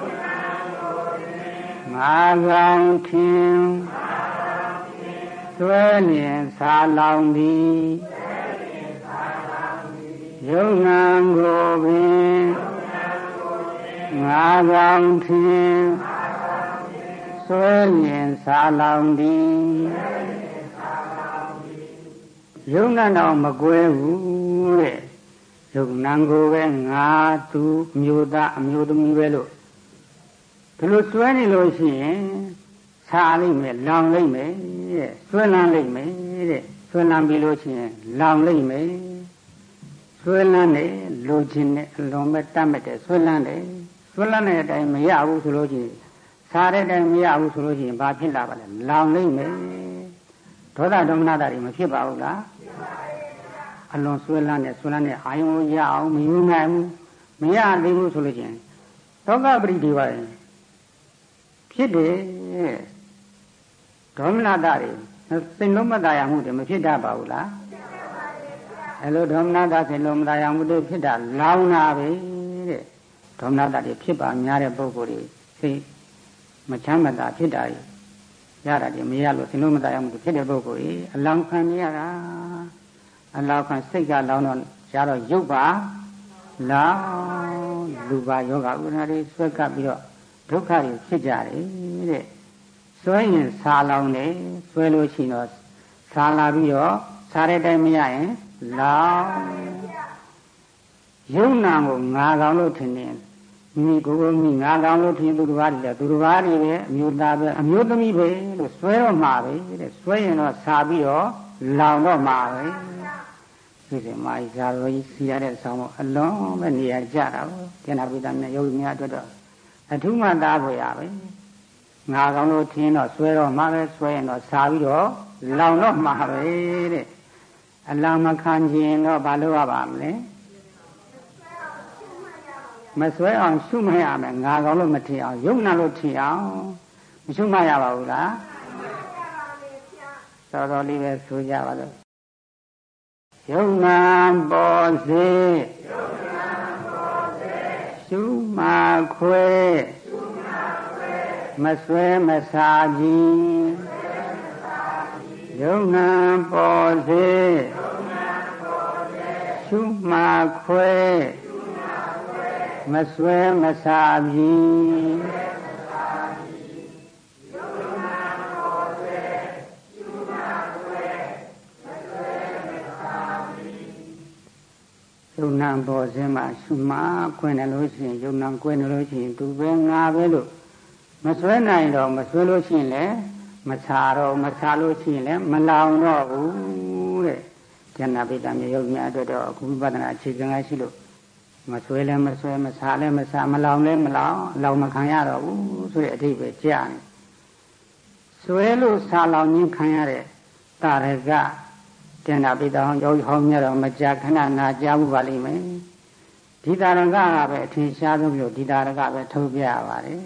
ငါကောင်ထင်ဆွဲလင်စာလောင်သည်ယုံနာကိုပင်ငါကောင်ထင်ဆွဲလင်စာလောင်သည်ယုံနာတော့မကွဲဘူးတဲ့ယုံနာကိုပဲငါသူမျိုးသားအမျိုးသမီးပဲလို့ဒီလိုဆွဲနေလို့ရှိရင်စာလိမ့်မယ်လောင်လိမ့်မယ်တဲ့ဆွဲလန်းလိမ့်မယ်တဲ့ဆွဲလန်းပြီးလို့ရှိရင်လောင်လိမ့်မယ်ဆွဲလန်းနေလိုချင်တဲ့အလွန်ပဲတတ်မဲ့တဲ့ဆွဲလန်းတယ်ဆွဲလန်းတဲ့အတိုင်းမရဘူးဆိုလို့ရှိရင်စားတဲ့အတိုင်းမရဘူးဆိုလို့ရှိရင်ဘာဖြစ်လာပါလဲလောင်လိမ့်မယ်ဒေါသဒေါမနတာတွေမဖြစ်ပါဘူးလားအလွန်ဆွဲလန်းတဲ့အာယုံကိုရအောင်မယူနိုင်ဘူးမရသေးဘူးဆိုလို့ရှိရင်ဒုက္ခပရိဒီဝါဖြစ်တယ်ဒေါမနတာတွေစိတ်လုံးမသာရမှုတွေမဖြစ်တတ်ပါဘူးလားအဲလိုဒေါမနတာစိတ်လုံးမသာရမှုတွေဖြစ်တာလောင်တာပဲတဲ့ဒေါမနတာတွေဖြစ်ပါများတဲ့ပုဂ္ဂိုလ်တွေစိတ်မချမ်းမသာဖြစ်တာရတာဒီမရလို့စိတ်လုံးမသာရမှုဖြစ်တဲ့ပုဂ္ဂိုလ်ကြီးအလောင်းခံရတာအလောင်းခံစိတ်ကလောင်းတော့ရတော့ရုပ်ပါလောင်းလူပါယောဂဥဒနာတွေဆွဲကပ်ပြီးတော့ဒုက္ခတွေဖြစ်ကြတယ်တဲ့ဆွဲရင်ဆာလောင်းတယ်ဆွဲလို့ရှိရင်တော့ဆာလာပြီးတော့စားတဲ့တိုင်းမရရင်လောင်းယုံနာကိုငါကောင်လို့ထင်တယ်မိကိုယ်မိငါကောင်လို့ထင်သူတစ်ပါးတွေလည်းသူတစ်ပါးတွေပဲအမျိုးသားပဲအမျိုးသမီးပဲလို့ဆွဲတော့မှာပဲတဲ့ဆွဲရင်တော့စားပြီးတော့လောင်တော့မှာပဲသူစီမာဇာရောကြီးစီရတဲ့ဆောင်းအလုံးပဲနေရာကြတာကိုကျန်တာပိတနဲ့ယောဂီများအတွက်တော့အထူးမှသားဖို့ရပဲငါကောင်းလို့ထင်းတော့ဆွဲတော့မှပဲဆွဲရင်တော့စားပြီးတော့လောင်တော့မှာပဲတဲ့အလောင်မခံခြင်းတော့ဘာလို့ရပါမလဲမဆွဲအောင်ရှုမရမယ်ငါကောင်းလို့မထင်အောင်ယုံနာလို့ထင်အောင်မရှုမရပါဘူးလားတော်တော်လေးပဲဆိုကြပါလို့ယုံနာပေါ်စေရှုမှခွဲမဆွဲမစားခြင်းယုံနာပေါ်စေရှုမှခွဲမဆွဲမစားခြင်းယုံနာပေါ်စေမှာရှုမှခွဲတယ်လို့ရှိရင်ယုံနာခွဲတယ်လို့ရှိရင်သူပဲငါပဲလို့မဆွဲနိုင်တော့မဆွဲလို့ရှိရင်လည်းမစားတော့မစားလို့ရှိရင်လည်းမလောင်တော့ဘူးတဲ့ဉာဏပိတ္တမြေယုတ်များအတွက်တော့အခုဝိပဿနာအခြေခံရှိလို့မဆွဲလည်းမဆွဲမစားလည်းမစားမလောင်လည်းမလောင်အလောင်မခံရတော့ဘူးဆိုတဲ့အဓိပ္ပာယ်ကြားနေဆွဲလို့စားလောင်ခြင်းခံရတဲ့တာရကဉာဏပိတ္တဟောင်းယောဂီဟောင်းများတော့မကြာခဏနာကြားမှုပါလိမ့်မယ်ဒီတာရကပဲအထင်ရှားဆုံးလို့ဒီတာရကပဲထုတ်ပြရပါတယ်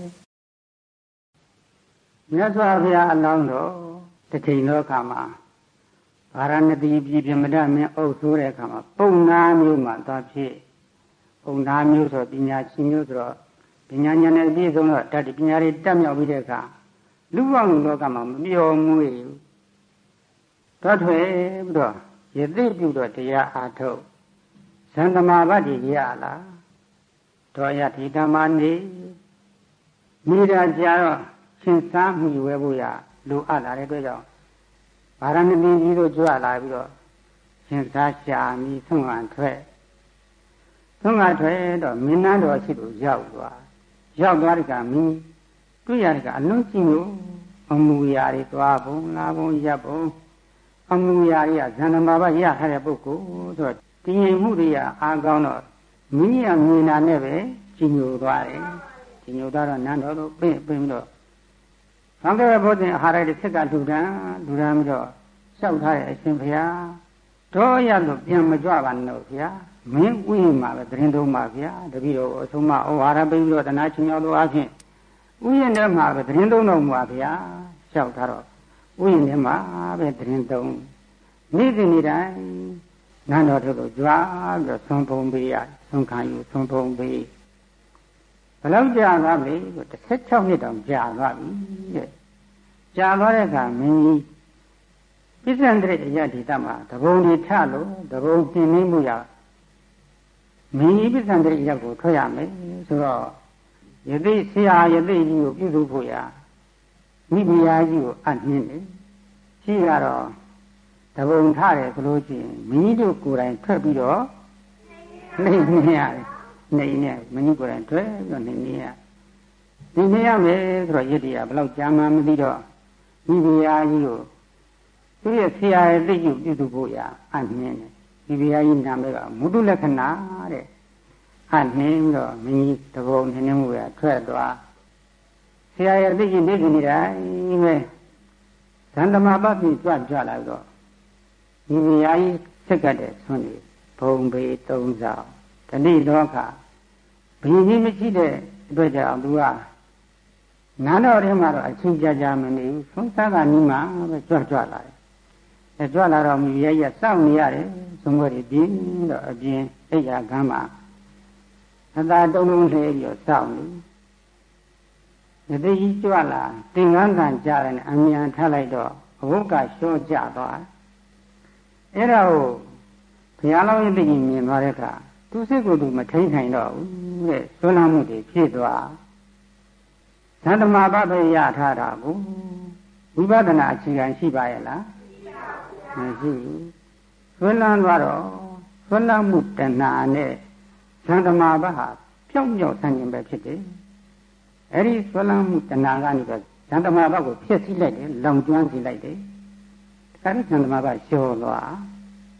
မြတ်စွာဘုရားအလောင်းတော်တစ်ချိန်သောအခါမှာဗာရာဏသီပြည်ပြမဒမင်းအုပ်ဆိုးတဲ့အခါမှာပုံနာမျိုးမှာသွားဖြစ်ပုံနာမျိုးဆိုပညာရှင်မျိုးဆိုတော့ပညာဉာဏ်နဲ့ပြည့်စုံတော့တတ်ပညာတွေတက်မြောက်ပြီးတဲ့အခါလူ့ဘောင်လောကမှာမပျော်မွေ့ဘူးတော့ထွေပြီးတော့ယသိပြုတော့တရားအားထုတ်ဇန်သမာဘတ်ကြီးရလားတော်ရဒီဓမ္မနေမိတာကြတော့ရှင်းစားမှုဝဲဖို့ရလိုအပ်လာတဲ့အတွက်ကြောင့်ဗာရာဏသီကြီးတို့ကြွလာပြီးတော့ရှင်းစားရှာမိဆုံးခံထွက်ဆုံးခံထွက်တော့မင်းနန်းတော်ရှိလို့ရောက်သွားတဲ့ကမင်းတွေ့ရတဲ့ကအလုံးကြီးလို့အမှုရာတွေသွားပုံလာပုံရပ်ပုံအမှုရာတွေကဇန်နမာဘရထားတဲ့ပုဂ္ဂိုလ်ဆိုတော့တည်ငြိမ်မှုတွေကအားကောင်းတော့မင်းကြီးကမြင်တာနဲ့ပဲကြီးညိုသွားတယ်ကြီးညိုသွားတော့နန်းတော်တို့ပြင်ပြီးတော့သံဃာဘုရင်အာဟာရတွေဆက်ကလူတန်းပြီးတော့လျှောက်ထားတဲ့အရှင်ဘုရားတော့ရလို့ပြန်မကြွပါနဲ့ဗျာမင်းဥယျာဉ်မှာပဲတရင်သုံးပါဗျာတပည့်တော်အဆုံးမဩဝါဒပေးပြီးတော့တနာချင်းရောက်လို့အဖြစ်ဥယျာဉ်ထဲမှာပဲတရင်သုံးတော့မှာဗျာလျှောက်ထားတော့ဥယျာဉ်ထဲမှာပဲတရင်သုံးနေ့စဉ်နေ့တိုင်းနန်းတော်ထုတ်လို့ကြွားပြီးတော့ဆုံးဖုံးပေးရဆုံးခံယူဆုံးဖုံးပေးဘယ်လောက်ကြာသွားပြီ16နှစ်တောင်ကြာသွားပြီတဲ့ကြာသွားတဲ့အခါမင်းကြီးပစ္စံတရိယတိတမှာတဘုံတွေထလို့တဘုံပြင်းနှင်းမှုရမင်းကြီးပစ္စံတရိယကိုထွက်ရမယ်ဆိုတော့ယသိဆရာယသိကြီးကိုပြုစုဖို့ရမိဖုရားကြီးကိုအနှင်းတယ်ရှိကတော့တဘုံထတယ်ဆိုလို့ရှိရင်မင်းကြီးတို့ကိုယ်တိုင်ထွက်ပြီးတော့နေနေရတယ်နေနေမင်းကြီးကိုယ်တိုင်ထွက်ပြီးတော့နေနေရမယ်ဆိုတော့ယတိကဘယ်လောက်ကြာမှမသိတော့မိဖုရားကြီးကိုသူရဲ့ဆရာရဲ့သိကျပြုစုဖို့ရအနှင်းတယ်မိဖုရားကြီးနာမည်ကမုဒ္ဒလက္ခဏာတဲ့အနှင်းတော့မင်းကြီးတဘုံနေမှုရထွက်သွားဆရာရဲ့သိကျနေနေတိုင်းပဲဇန်တမပပိကြွလာပြီးတော့မိဖုရားကြီးဆက်ကတဲ့ဆွမ်းနေဘုံဘေး၃ဆောင်တဏိလောကဘီကြီးမရှိတဲ့အတွက်ကြောင့်သူကနာတော်ထဲမှာတော့အချင်းကြမနေဘူးသုံးစားကနီးမှပဲကြွလာတယ်အဲကြွလာတော့မိဖုရားကြီးစောင့်နေရတယ်သုံးခွက်တွေပြင်းတော့အပြင်အိယာကမ်းမှာအသာတုံးလုံးလှည့်ပြီးတော့စောင့်နေဒီကြီးကြွလာသင်္ကန်းကန်ကြတယ်နဲ့အမြန်ထလိုက်တော့အဝတ်ကလျှော့ကျသွားအဲ့ဒါကိုဘုရားလောင်းရဲ့သိမြင်သွားတဲ့အခါသူစိတ်ကိုယ်သူမထိန်နိုင်တော့ဘူးတဲ့ဆွမ်းနာမှုတွေဖြစ်သွားသတ္တမဘပဲရထားတာကိုဝိပဿနာအခြေခံရှိပါရဲ့လားမရှိဘူးဆွမ်းလန်းသွားတော့ဆွမ်းလန်းမှုတဏှာနဲ့သတ္တမဘဟာပြောင်းပြောင်းဆန်းကျင်ပဲဖြစ်တယ်အဲ့ဒီဆွမ်းလန်းမှုတဏှာကနေတော့သတ္တမဘကိုဖျက်ဆီးလိုက်တယ်လောင်ကျွမ်းစီလိုက်တယ်ဒါနဲ့သတ္တမဘလျှော်သွား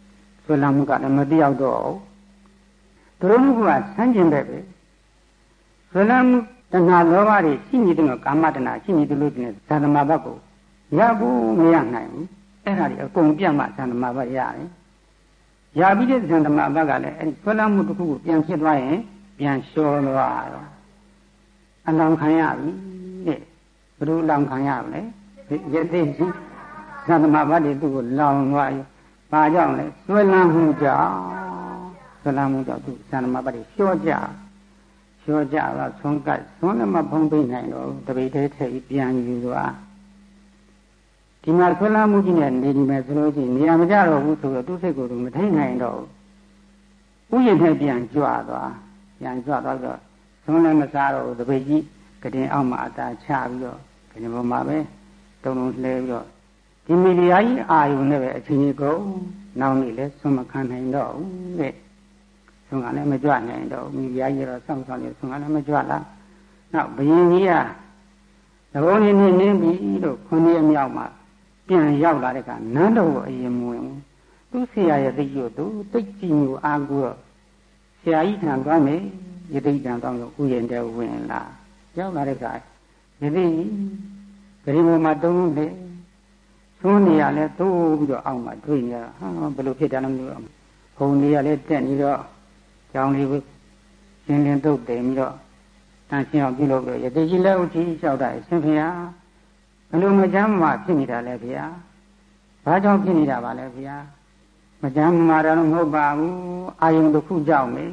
ဆွဲလန်းမှုကလည်းမပြောက်တော့သူတို့ကဆန်းကျင်ပဲဆွဲလန်းမှုတဏှာလောဘတွေရှိနေတယ်ကာမတဏှာရှိနေတယ်လို့ဒီဇာတမဘတ်ကိုရဖို့မရနိုင်ဘူးအဲ့ဒါတွေအကုန်ပြတ်မှဇာတမဘတ်ရတယ်ရပြီးတဲ့ဇာတမဘတ်ကလည်းအဲ့ဒီဆွဲလန်းမှုတစ်ခုကိုပြန်ဖြစ်သွားရင်ပြန်လျှောသွားတော့အလောင်းခံရပြီတဲ့ဘယ်လိုအလောင်းခံရမလဲရသေးရှိဇာတမဘတ်တွေသူ့ကိုလောင်သွားရင်ဘာကြောင့်လဲဆွဲလန်းမှုကြောင့်ဆွဲလန်းမှုကြောင့်သူဇာတမဘတ်တွေလျှောကြတော့ဆုံးကတ်ဆုံးလည်းမဖုံးပိနိုင်တော့တပိတ်သေးထည့်ပြန်ယူသွားဒီမှာဆွဲလန်းမှုကြီးနဲ့နေဒီမဲ့ဆိုလို့ရှိရင်နေရာမကြတော့ဘူးဆိုတော့သူ့စိတ်ကိုယ်သူမထိန်နိုင်တော့ဘူးဥယျာဉ်နဲ့ပြန်ကြွသွားတော့ဆုံးလည်းမစားတော့ဘူးတပိတ်ကြီးကတင်အောက်မှာအသာချပြီးတော့ကတင်ပေါ်မှာပဲတုံလုံးလှဲပြီးတော့ဒီမီဒီယာကြီးအာယုန်နဲ့ပဲအချင်းကြီးကုန်နောက်နေ့လဲဆုံးမခံနိုင်တော့ဘူးတဲ့ဆုံးကလည်းမကြွနိုင်တော့မီဒီယာကြီးတော့စောင့်နေဆုံးကလည်းမကြွလားနောက်ဘယင်းကြီးကသဘောနည်းနင်းပြီးလို့ခွန်ကြီးအမြောက်မှာပြန်ရောက်လာတဲ့ကနန်းတော်ကိုအရင်မဝင်ဘူးသူ့ဆရာရဲ့သိကျသူသိကြည်ကိုအားကိုတော့ဆရာကြီးထံသွားမယ်ယသိထံသွားလို့ဥယျာဉ်တဲ့ဝင်လာရောက်လာတဲ့ကယသိဂရိမောမှာတုံးလေသွန်းနေရလဲသိုးပြီးတော့အောက်မှာတွေ့နေရဟာဘယ်လိုဖြစ်တယ်လဲမသိဘူးဘုံနေရလဲတက်နေတော့ကြောင်းလေးကိုရှင်းလင်းတုတ်တယ်ပြီးတော့တန်ရှင်းအောင်ပြုလုပ်ပြီးယသိကြီးလက်ဥတီလျှောက်တာအရှင်ဖေဟာဘယ်လိုမကြမ်းမှဖြစ်နေတာလဲဖေဟာဘာကြောင့်ဖြစ်နေတာပါလဲဖေဟာမကြမ်းမှတော့မဟုတ်ပါဘူးအာယုံတစ်ခုကြောင့်ပဲ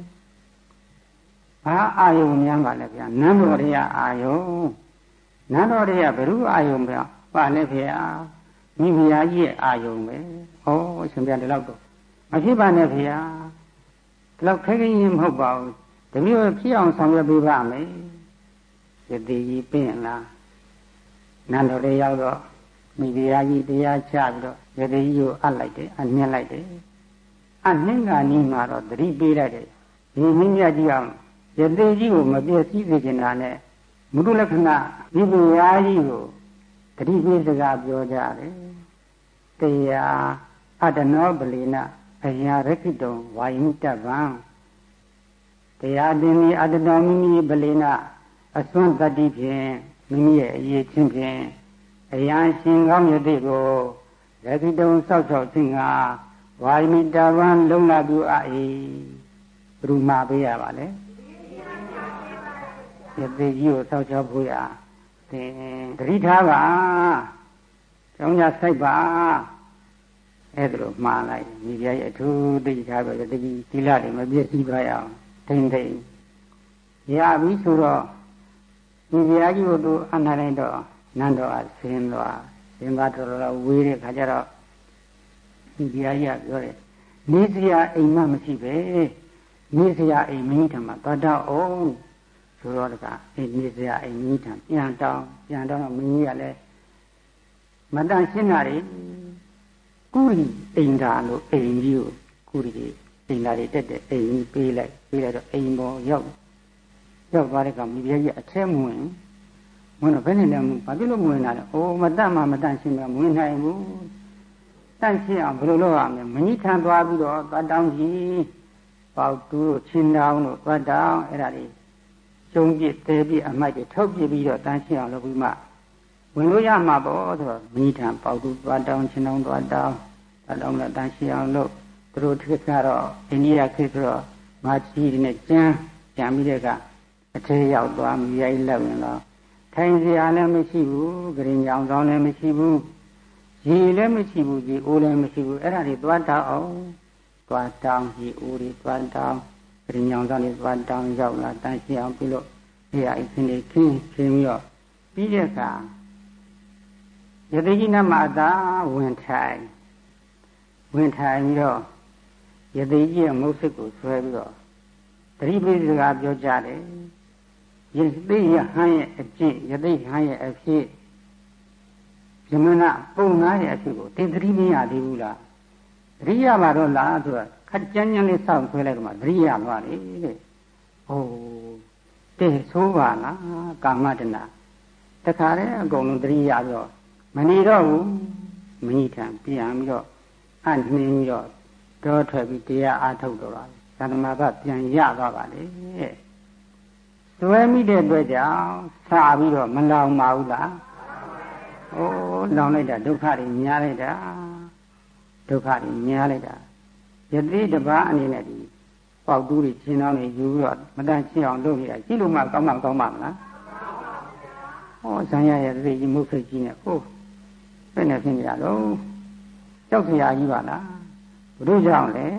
ဘာအာယုံများပါလဲဖေဟာနန်းတော်ရိယအာယုံနန်းတော်ရိယဘယ်လိုအာယုံပဲပါလဲဖေဟာမိဖုရားကြီးရဲ့အာယုံပဲဟောအရှင်ဘုရားဒီလောက်တော့မဖြစ်ပါနဲ့ဖေဟာဒီလောက်ခဲခဲရင်မဟုတ်ပါဘူးတပည့်ဖြစ်အောင်ဆောင်ရွက်ပေးပါမယ်ယတိကြီးပြင်လားနန်းတော်တွေရောက်တော့မိဖုရားကြီးတရားချပြီးတော့ယတိကြီးကိုအပ်လိုက်တယ်အနှင်းလိုက်တယ်အနှင်းကနီးမှာတော့သတိပေးလိုက်တယ်ဒီမင်းမြတ်ကြီးအောင်ယတိကြီးကိုမပြည့်စည်စေချင်တာနဲ့မုဒုလက္ခဏမိဖုရားကြီးကိုတတိပိစကားပြောကြတယ်တရားအတ္တနောပလီနအရာရခိတုံဝါယိတဗံတရားတင်ဒီအတ္တနောမိမိပလီနအစွမ်းတတ္တိဖြင့်မိမိရဲ့အရေးချင်းဖြင့်အရာရှင်ကောင်းရတဲ့ကိုရခိတုံဆောက်ခြင်းကဝါယိတဗံလုံလပြုအပ်၏ဘုရားပေးရပါလေယသိကြီးကိုဆောက်ချဖို့ရသင်တတိထားပါကျောင်းရဆိုင်ပါအဲ့ဒါလိုမှားလိုက်မိဖုရားရဲ့အထူးသိထားပြီးတတိသီလတွေမပြည့်စည်ပါရအောင်ထိမ့်ရပြီဆိုတော့မိဖုရားကြီးကိုသူအနာတိုင်းတော့နန်းတော်အဆင်းသွားတော်ဝေးတဲ့ခါကျတော့မိဖုရားကြီးကပြောတယ်နေစရာအိမ်မှမရှိပဲနေစရာအိမ်မင်းထံမှာသွားတော့အောင်ဆိုတော့တကနေစရာအိမ်ကြီးထံပြန်တောင်းတော့မင်းကြီးကလည်းမတန်ရှင်းတာတွေကုရီအိမ်သာလို့အိမ်ကြီးကိုကုရီအိမ်သာတွေတက်တဲ့အိမ်ကြီးပေးလိုက်တော့အိမ်ပေါ်ရောက်သွားတဲ့ကောင်မိဖုရားကြီးအထဲမဝင်တော့ဘယ်နဲ့လဲဘာဖြစ်လို့မဝင်တာလဲအိုးမတတ်မှမတန့်ရှင်းမှမဝင်နိုင်ဘူးတန့်ရှင်းအောင်ဘယ်လိုလုပ်ရမလဲမင်းကြီးထံသွားပြီးတော့သွားတောင်းကြီးပေါတူချင်းတောင်းလို့သွားတောင်းအဲ့ဒါတွေကျုံပြစ်သေးပြစ်အမိုက်တွေထုတ်ပြပြီးတော့တန်းရှင်းအောင်လုပ်ပြီးမှဝင်လို့ရမှာပေါ့ဆိုတော့မိထံပေါတူသွားတောင်းချင်းတောင်းသွားတောင်းလည်းတန်းရှင်းအောင်လုပ်သူတို့ထိကတော့အိန္ဒိယခေတ်ဆိုတော့မာချီတွေနဲ့ကြမ်းပြီးတဲ့ကအထဲရောက်သွားမိရိုက်လက်ဝင်တော့ထိုင်စရာလည်းမရှိဘူးဂရင်ကြောင်ဆောင်လည်းမရှိဘူးရေလည်းမရှိဘူးရေအိုးလည်းမရှိဘူးအဲ့ဒါတွေသွားတောင်းအောင်သွားတောင်းရေအိုးတွေသွားတောင်းဂရင်ကြောင်ဆောင်တွေသွားတောင်းရောက်လာတန်းရှင်းအောင်ပြုလို့ဒီအရင်တွေခင်းပြီးတော့ပြီးတဲ့အခါယသိကြီးနမအသာဝင်ထိုင်ပြီးတော့ယသိကြီးရဲ့မုတ်စိတ်ကိုဆွဲပြီးတော့တတိပိစကားပြောကြတယ်ယသိရဟန်းရဲ့အကျင့်ယသိဟန်းရဲ့အဖြစ်ယမနာပုံငါးရဲ့အဖြစ်ကိုသင်သတိမရသေးဘူးလားသတိရပါတော့လားဆိုတော့ခက်ကြမ်းကြမ်းလေးစောင့်ဆွဲလိုက်တော့မှသတိရသွားတယ်တဲ့ဟိုတဲ့ဆိုးပါလားကာမတဏတခါတည်းအကုန်လုံးသတိရပြီးတော့မနေတော့ဘူးမင်းထံပြန်ပြီးတော့အနှင်းပြီးတော့တတောထွက်ပြီးတရားအားထုတ်တော့တာသံသမာဘပြန်ရသွားပါလေသွဲမိတဲ့အတွက်ကြောင့်စာပြီးတော့မလောင်ပါဘူးလားဩလောင်လိုက်တာဒုက္ခတွေများလိုက်တာဒုက္ခတွေများလိုက်တာယတိတပါးအနေနဲ့ဒီပေါက်တူးတွေရှင်းအောင်နေယူပြီးတော့မတန်ရှင်းအောင်လုပ်နေတာကြည့်လို့မှကောင်းမှကောင်းပါမလားဩဇံရရဲ့သိကြီးမုတ်စိတ်ကြီးနဲ့ဟုတ်ဘယ်နဲ့ဖြစ်နေရတော့ကြောက်စရာကြီးပါလားဘုရားကြောင့်လေ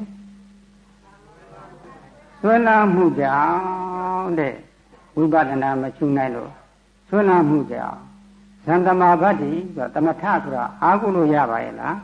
ဆွဲလာမှုကြောင့်တဲ့ဝိပဿနာမချူနိုင်လို့ဆွဲလာမှုကြောင့်သံသမာဘတ်တိဆိုသမထဆိုတာအာဟုလို့ရပါရဲ့လား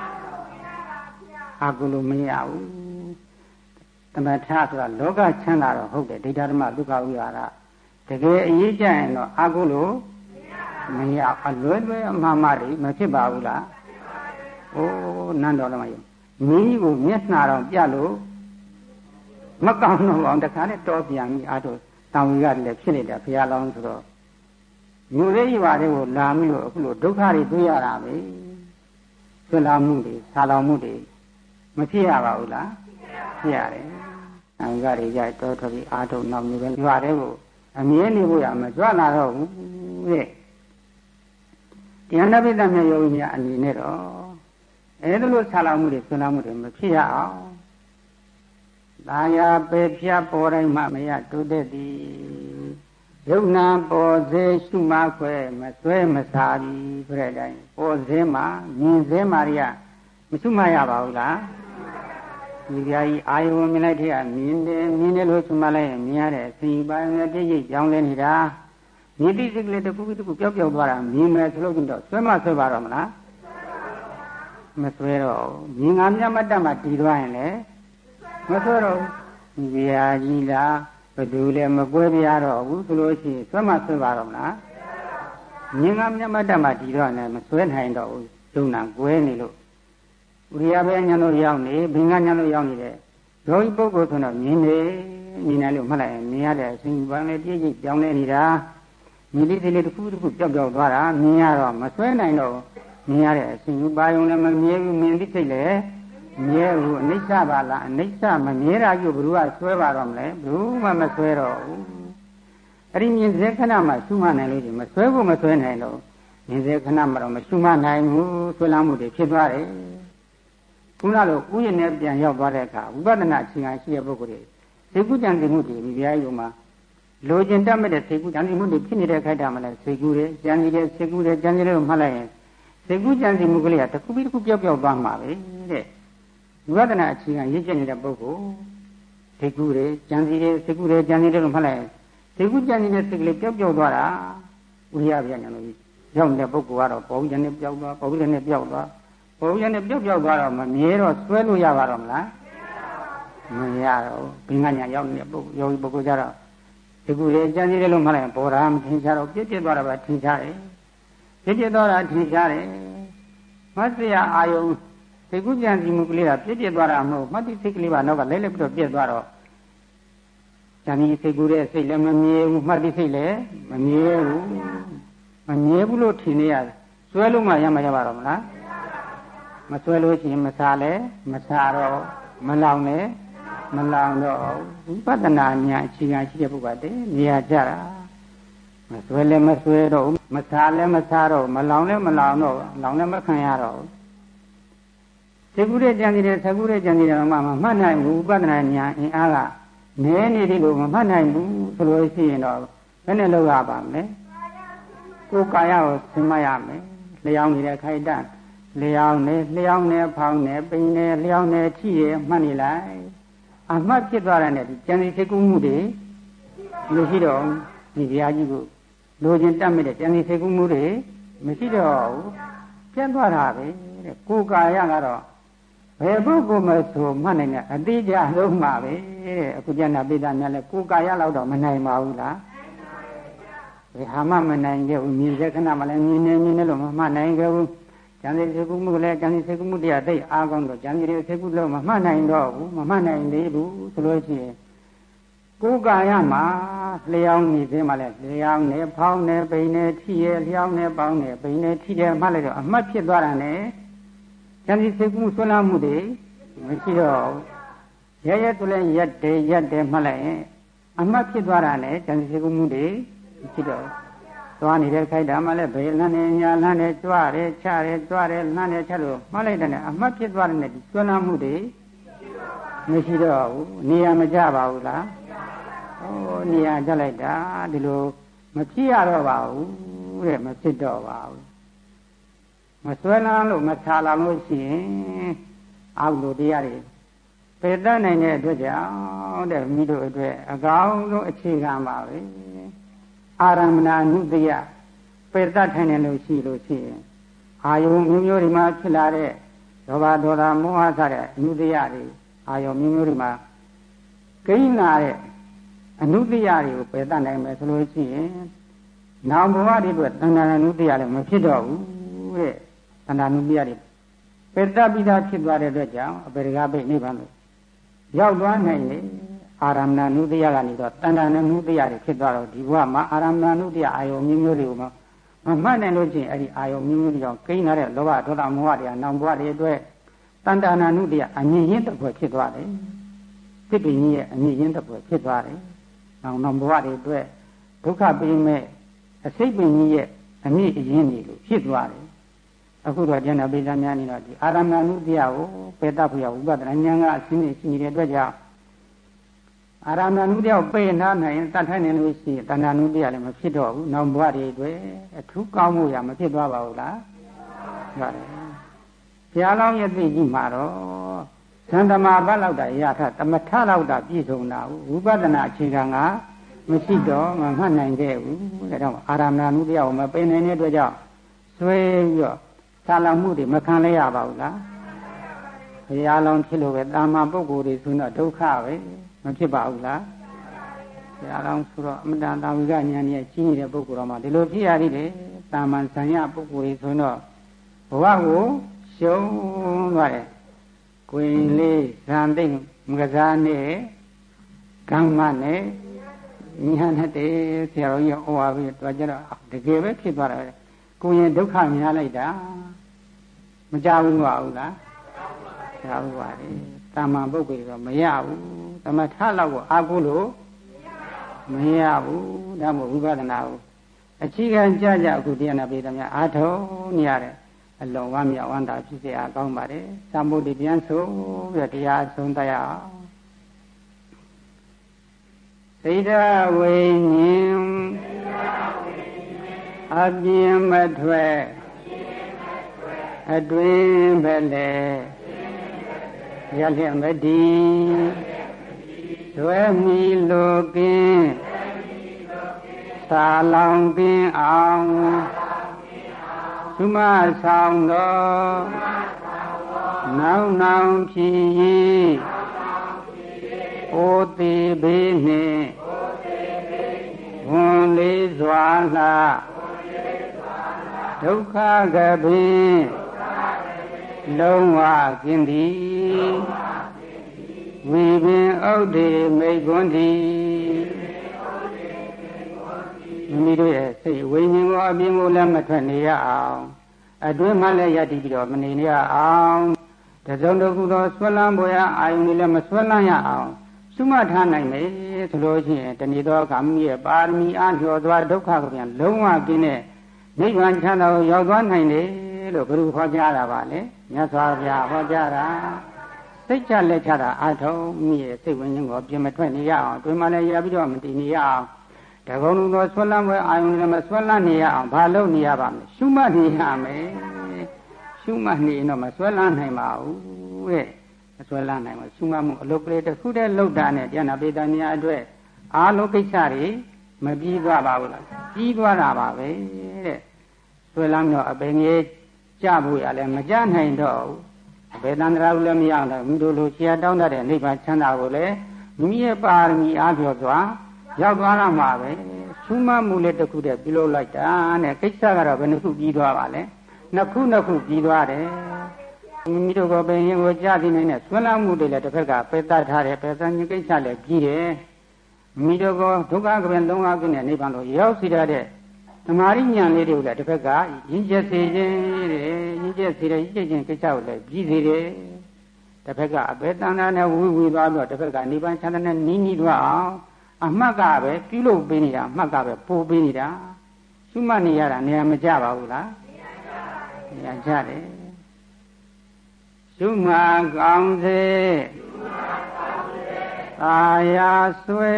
အာဟုလို့မရဘူးသမထဆိုတာလောကချမ်းသာတော့ဟုတ်တယ်ဒိဋ္ဌဓမ္မဒုက္ခဝိဟာရတကယ်အရေးကြရင်တော့အာဟုလို့မရအလွယ်လွယ်အမှားမှားတွေမဖြစ်ပါဘူးလားဩနန်းတော်လည်းမယုံမင်းကြီးကိုမျက်နှာတော်ပြလို့မကောင်းတော့အောင်တခါနဲ့တောပြန်ပြီးအားထုတ်တောင်ကြီးကလည်းဖြစ်နေတာဘုရားလောင်းဆိုတော့မြို့လေးကြီးပါတွေကိုလာပြီးတော့အခုလိုဒုက္ခတွေတွေ့ရတာပဲဆွလာမှုတွေဆာလောင်မှုတွေမဖြစ်ရပါဘူးလားဖြစ်ရတယ်တောင်ကြီးကတွေကြတောထွက်ပြီးအားထုတ်နောက်မြို့ပဲရွာတွေကိုအမြဲနေဖို့ရမကြွလာတော့ဘူးတဲ့တရားနာပိဋကမြတ်ယောဂီများအနေနဲ့တော့အဲ့ဒါလို့ဆာလောင်မှုတွေဆွလာမှုတွေမဖြစ်ရအောင်သာယာပေဖြတ်ပေါ်တိုင်းမှမရတိုးတဲ့သည်ယုံနာပေါ်စေရှုမခွဲမဆွဲမစားပြီးပြတဲ့တိုင်းပေါ်စေမှာမြင်စေမှာရမရှုမရပါဘူးလားဒီကြကြီးအာယုံမြင်လိုက်တဲ့ကမြင်တယ်လို့ရှုမလိုက်ရင်မြင်ရတဲ့စီပိုင်းနဲ့ပြည့်ရိပ်ကြောင်းလဲနေတာမြင်တိစိတ်ကလေးတစ်ခုတစ်ခုပျောက်သွားတာမြင်မယ်ဆိုလို့တော့ဆွဲမဆွဲပါတော့မလားမဆွဲတော့မြင်ငါမြတ်မတ္တမှာတည်သွားရင်လေမဆွဲတော့ဒီဗျာကြီးလားဘယ်သူလဲမကွဲပြားတော့ဘူးဆိုလို့ရှိရင်ဆွဲမဆွဲပါတော့မလားမြင်ငါမြတ်မတ္တမှာတည်တော့လည်းမဆွဲနိုင်တော့ဘူးယုံနာကွဲနေလို့ဥရိယဘေညာတို့ရောက်နေဘင်္ဂညာတို့ရောက်နေတဲ့ယောဂီပုဂ္ဂိုလ်ဆိုတော့မြင်နေလို့မှတ်လိုက်ရင်မြင်ရတဲ့အစဉ်ပန်းလေးပြည့်ပြည့်ပြောင်းလဲနေတာမြင်တိလေးတစ်ခုတစ်ခုပျောက်သွားတာမြင်ရတော့မဆွဲနိုင်တော့မြင်ရတဲ့အစဉ်ပါယုံလည်းမမြဲဘူးမြင်သိစိတ်လည်းမြဲဘူးအနိစ္စပါလားအနိစ္စမမြဲတာကြီးဘယ်သူကဆွဲပါတော့မလဲဘယ်သူမှမဆွဲတော့ဘူးအဲ့ဒီမြင်စေခဏမှရှုမှနိုင်လို့ဒီမဆွဲဖို့မဆွဲနိုင်တော့မြင်စေခဏမှတော့မရှုမှနိုင်ဘူးဆွဲလာမှုတွေဖြစ်သွားတယ်ခုနလိုဥယျာဉ်နဲ့ပြန်ရောက်သွားတဲ့အခါဝိပဿနာအခြေခံရှိတဲ့ပုဂ္ဂိုလ်တွေစေကုကြံသိမှုတွေဒီဗျာယုံမှာလိုချင်တတ်မဲ့တဲ့စေကုကြံသိမှုတွေဖြစ်နေတဲ့ခိုက်တာမလဲစေကုတွေကြံသိတဲ့စေကုတွေကြံသိတယ်လို့မှတ်လိုက်ရင်စေကုကြံသိမှုကလေးကတစ်ခုပြီးတစ်ခုပျောက်သွားမှာပဲတဲ့ဝိပဿနာအခြေခံရည်ကျက်နေတဲ့ပုဂ္ဂိုလ်စေကုတွေကြံသိတယ်စေကုတွေကြံသိတယ်လို့မှတ်လိုက်ရင်စေကုကြံသိတဲ့စိတ်ကလေးပျောက်သွားတာဥရိယဗျာညာလို့ရောက်နေတဲ့ပုဂ္ဂိုလ်ကတော့ပုံကြံနဲ့ပျောက်သွားပုံကြံနဲ့ပျောက်သွားပုံရနဲ့ပျောက်သွားတော့မမြဲတော့ဆွဲလို့ရပါတော့မလားမရတော့ဘင်္ဂညာရောက်နေတဲ့ပုဂ္ဂိုလ်ယောဂီပုဂ္ဂိုလ်ကြတော့ဒီကူလေကြံစီတယ်လို့မှတ်လိုက်ရင်ပေါ်တာမထင်ရှားတော့ပြည့်ပြည့်သွားတာပဲထင်ရှားတယ်ပြည့်ပြည့်သွားတာထင်ရှားတယ်မတ်စရာအာယုံဒီကူကြံစီမှုကလေးကပြည့်ပြည့်သွားတာမဟုတ်မှတ်တိစိတ်ကလေးပါနောက်ကလဲလဲပြီးတော့ပြည့်သွားတော့ကြံစီစိတ်ကူတဲ့စိတ်လည်းမမြဲဘူးမှတ်တိစိတ်လည်းမမြဲဘူးလို့ထင်နေရတယ်ဆွဲလို့မှရမှာရပါတော့မလားမဆွဲလို့ရှိရင်မစားလဲမစားတော့မလောင်လဲမလောင်တော့ဝိပဿနာဉာဏ်အခြေခံရှိတဲ့ပုဂ္ဂိုလ်တည်းနေရာကြတာမဆွဲလဲမဆွဲတော့မစားလဲမစားတော့မလောင်လဲမလောင်တော့လောင်လဲမခံရတော့သေကုတဲ့ကြံစီတဲ့သကုတဲ့ကြံစီတဲ့မှမှတ်နိုင်ဘူးဝိပဿနာဉာဏ်အင်အားကနည်းနေတယ်လို့မမှတ်နိုင်ဘူးဆိုလို့ရှိရင်တော့ဘယ်နဲ့လောက်ရပါမလဲကိုယ်ကာယကိုသင်မှတ်ရမယ်လျောင်းနေတဲ့ခိုက်တန့်လျောင်းနေဖောင်းနေပိန်နေလျောင်းနေထိရမှတ်နေလိုက်အမှတ်ဖြစ်သွားတဲ့နဲ့ဒီကြံစီစိတ်ကူးမှုတွေလို့ရှိတော့ဒီဘုရားကြီးကိုလိုချင်တတ်မဲ့တဲ့ကြံစီစိတ်ကူးမှုတွေမရှိတော့ဘူးပြတ်သွားတာပဲတဲ့ကိုယ်ကာယကတော့ဘယ်ပုဂ္ဂိုလ်မှဆိုမှတ်နိုင်တဲ့အတိအကျဆုံးမှာပဲတဲ့အခုကျန်တာပိဋကများလဲကိုယ်ကာယလောက်တော့မနိုင်ပါဘူးလားဘယ်ဟာမှမနိုင်ခဲ့ဘူးမြင်စေခဏမှလည်းမြင်နေလို့မမှတ်နိုင်ခဲ့ဘူးကျန်တဲ့စေကုမှုလည်းကျန်တဲ့စေကုမှုတရားသိအားကောင်းတော့ကျန်တဲ့စေကုလို့မမှတ်နိုင်တော့ဘူးမမှတ်နိုင်သေးဘူးဆိုလို့ရှိရင်ကိုယ်ကာယမှာလျောင်းနေသေးမှလည်းလျောင်းနေဖောင်းနေပိန်နေထိရလျောင်းနေပေါင်းနေပိန်နေထိရမှတ်လိုက်တော့အမှတ်ဖြစ်သွားတာနဲ့ကျန်တဲ့စေကုမှုဆွမ်းလာမှုတွေမရှိတော့ရဲသူလည်းရက်တယ်မှတ်လိုက်ရင်အမှတ်ဖြစ်သွားတာနဲ့ဉာဏ်စိတ်ကူးမှုတွေဖြစ်တော့သွားနေတဲ့ခိုက်တာမှလည်းဘယ်လမ်းနဲ့ညာလမ်းနဲ့ကြွတယ်ချတယ်ကြွတယ်လမ်းနဲ့ချလို့မှတ်လိုက်တယ်အမှတ်ဖြစ်သွားတဲ့နဲ့ဒီကျွမ်းလာမှုတွေမရှိတော့ဘူးနေရာမကျပါဘူးလားနေရာကျလိုက်တာဒီလိုမဖြစ်ရတော့ပါဘူးတဲ့မဖြစ်တော့ပါဘူးမဆွဲလန်းလို့မဆာလာလို့ရှိရင်အောက်လိုတရားတွေပေတတ်နိုင်တဲ့အတွက်ကြောင့်တဲ့မိတို့အတွက်အကောင်းဆုံးအခြေခံပါပဲအာရမဏအနုတ္တယပေတတ်ထိုင်နေလို့ရှိရင်အာယုံမျိုးမျိုးတွေမှာဖြစ်လာတဲ့လောဘဒေါသမောဟစတဲ့အနုတ္တယတွေအာယုံမျိုးမျိုးတွေမှာကိန်းလာတဲ့အနုတ္တယတွေကိုပေတတ်နိုင်မယ်ဆိုလို့ရှိရင်နောင်ဘဝတွေအတွက်တဏှာအနုတ္တယလည်းမဖြစ်တော့ဘူးတဲ့တဏှာအနုတ္တယတွေပေတတ်ပြီးသားဖြစ်သွားတဲ့အတွက်ကြောင့်အပေရကပိနိဗ္ဗာန်လို့ရောက်သွားနိုင်လေအာရမဏနုတ္တယကနေတော့တဏ္ဍာနုတ္တယတွေဖြစ်သွားတော့ဒီဘဝမှာအာရမဏနုတ္တယအာယုံမျိုးမျိုးတွေကိုမမှတ်နိုင်လို့ချင်းအဲ့ဒီအာယုံမျိုးမျိုးတွေကြောင့်ကိန်းလာတဲ့လောဘဒေါသမောဟတွေကနောင်ဘဝတွေအတွက်တဏ္ဍာနနုတ္တယအမြင့်ရင်းတစ်ပွဲဖြစ်သွားတယ်တစ်ပင်ကြီးရဲ့အမြင့်ရင်းတစ်ပွဲဖြစ်သွားတယ်နောင်ဘဝတွေအတွက်ဒုက္ခပေးမဲ့အစိတ်ပင်ကြီးရဲ့အမြင့်အရင်းတွေလို့ဖြစ်သွားတယ်အခုတော့ကျန်တဲ့ပိဿများနေတော့ဒီအာရမဏနုတ္တယကိုပေတတ်ဖို့ရဝိပဿနာဉာဏ်ကအရှင်းရှိနေတဲ့အတွက်ကြောင့်အာရမဏနုတ္တယကိုပေနာနိုင်ရင်တတ်ထိုင်နေလို့ရှိရင်တဏှာနုတ္တယလည်းမဖြစ်တော့ဘူးနောက်ဘဝတွေအတွက်အထူးကောင်းမှုရမဖြစ်သွားပါဘူးလားဟုတ်တယ်ဘုရားလောင်းရဲ့သိကြီးမှာတော့သံသမာဘတ်လောက်တာရထသမထလောက်တာပြည့်စုံတာဝိပဿနာအခြေခံကမရှိတော့မမှတ်နိုင်ခဲ့ဘူးဒါကြောင့်အာရမဏနုတ္တယကိုမပေနိုင်တဲ့အတွက်ကြောင့်ဆွဲပြီးတော့သာလမှုတွေမခံလဲရပါဘူးလားဘုရားလောင်းဖြစ်လို့ပဲတာမန်ပုဂ္ဂိုလ်တွေဆိုတော့ဒုက္ခပဲမဖြစ်ပါဘူးလားဘုရားလောင်းဆိုတော့အမတန်တာဝိကဉာဏ်နဲ့ကြီးနေတဲ့ပုဂ္ဂိုလ်တော်မှာဒီလိုဖြစ်ရသေးတယ်တာမန်ဆံရပုဂ္ဂိုလ်တွေဆိုတော့ဘဝကိုရှုံးသွားတယ်ကိုယ်လေးဇန်သိမ့်မကစားနဲ့ကမ္မနဲ့ညာနဲ့တည်းဆရာတော်ကြီးဟောပါပြီတော့ကျတော့တကယ်ပဲဖြစ်သွားတယ်ကိုယ်ရင်ဒုက္ခများလိုက်တာမကြဘူးပါဘူးလားကြားဘူးပါလေတာမန်ပုဂ္ဂိုလ်တော့မရဘူးသမထလောက်ကိုအာကုလို့မရဘူးဒါမို့ဝိပဿနာကိုအခြေခံကြကြအခုတရားနာပိသများအာထုံနေရတဲ့အလုံးဝမြောက်ဝမ်းသာဖြစ်စေအားကောင်းပါတယ်သံဃုတ္တိပြန်ဆိုပြီးတရားဆုံးတတ်ရအောင်စိတ်ဓာဝိညာဉ်အပြင်းမထွက်အတွင်းပဲလေရလျက်မတည်သွဲမီလိုကင်းသာလောင်ကင်းအောင်သုမဆောင်တော်နောင်ဖြစ်၏အိုတိဘေးနှင့်ဝန်လေးစွာလာဒုက္ခကပင်လုံးဝကင်းသည်ဝိပင်ဥဒ္ဒေမိတ်ကွန်းသည်မိမိတို့ရဲ့စိတ်ဝိညာဉ်ကိုအပြင်ကိုလည်းမထွက်နေရအောင်အတွင်းမှလည်းယက်တည်ပြီးတော့မနေရအောင်တစုံတစ်ခုသောဆွဲလန်းပေါ်ရအာယုန်တွေလည်းမဆွဲလန်းရအောင်ရှုမှတ်ထားနိုင်မယ်ဆိုလို့ရှိရင်တဏှိသောကမိရဲ့ပါရမီအားလျော်စွာဒုက္ခကိုပြန်လုံးဝကင်းတဲ့နိဗ္ဗာန်ချမ်းသာကိုရောက်သွားနိုင်တယ်လို့ဘုရားဟောကြားတာပါလေမြတ်စွာဘုရားဟောကြားတာစိတ်ချလက်ချတာအာထုံမိရဲ့စိတ်ဝိညာဉ်ကိုပြင်မထွက်နေရအောင်တွင်မှလည်းရပြီးတော့မတည်နေရအောင်တကုံလုံးသောဆွဲလန်းပွဲအာယုန်တွေမဆွဲလန်းနေရအောင်ဘာလုပ်နေရပါမလဲရှုမှတ်နေရမယ်ရှုမှတ်နေရင်တော့မဆွဲလန်းနိုင်ပါဘူးတဲ့မဆွဲလန်းနိုင်ပါရှုမှတ်မှုအလုပ်ကလေးတစ်ခုတည်းလုပ်တာနဲ့တရားနာပိဋကများအတွက်အာလုံးကိစ္စတွေမပြီးသွားပါဘူးလားပြီးသွားတာပါပဲတဲ့ဆွဲလန်းတော့အပင်ကြီးကြဖို့ရလဲမကြနိုင်တော့ဘူးအဘယ်တန်ត្រာဘူးလည်းမရအောင်တော့မိတို့လိုဆရာတောင်းတတ်တဲ့နိဗ္ဗာန်ချမ်းသာကိုလည်းမိမိရဲ့ပါရမီအားဖြင့်စွာရောက်သွားလာမှာပဲရှုမှတ်မှုလေးတစ်ခုတည်းပြုလုပ်လိုက်တာနဲ့ကိစ္စကတော့ဘယ်နှခုပြီးသွားပါလဲနှစ်ခုပြီးသွားတယ်မိမိတို့ကပင်ရင်ကိုကြားသိနေတဲ့ဆွဲလန်းမှုတွေလည်းတစ်ဖက်ကပယ်တတ်ထားတယ်ပယ်သခြင်းကိစ္စလည်းပြီးတယ်မိမိတို့ကဒုက္ခကပင်လုံးဝကင်းတဲ့နိဗ္ဗာန်ကိုရောက်စီရတဲ့သမာဓိဉာဏ်လေးတွေကိုလည်းတစ်ဖက်ကရင်းကျက်စေခြင်းတဲ့ရင်းကျက်စေတဲ့ရင်းကျက်ခြင်းကိစ္စကိုလည်းပြီးစေတယ်တစ်ဖက်ကအဘယ်တဏ္ဍာနဲ့ဝီသွားပြီးတော့တစ်ဖက်ကနိဗ္ဗာန်ချမ်းသာနဲ့နီးသွားအောင်အမှတ်ကပဲပြုလုပ်ပေးနေတာအမှတ်ကပဲပို့ပေးနေတာရှုမှတ်နေရတာနေရာမကျပါဘူးလားနေရာကျတယ်ရှုမှတ်ကောင်းစေသာယာဆွေ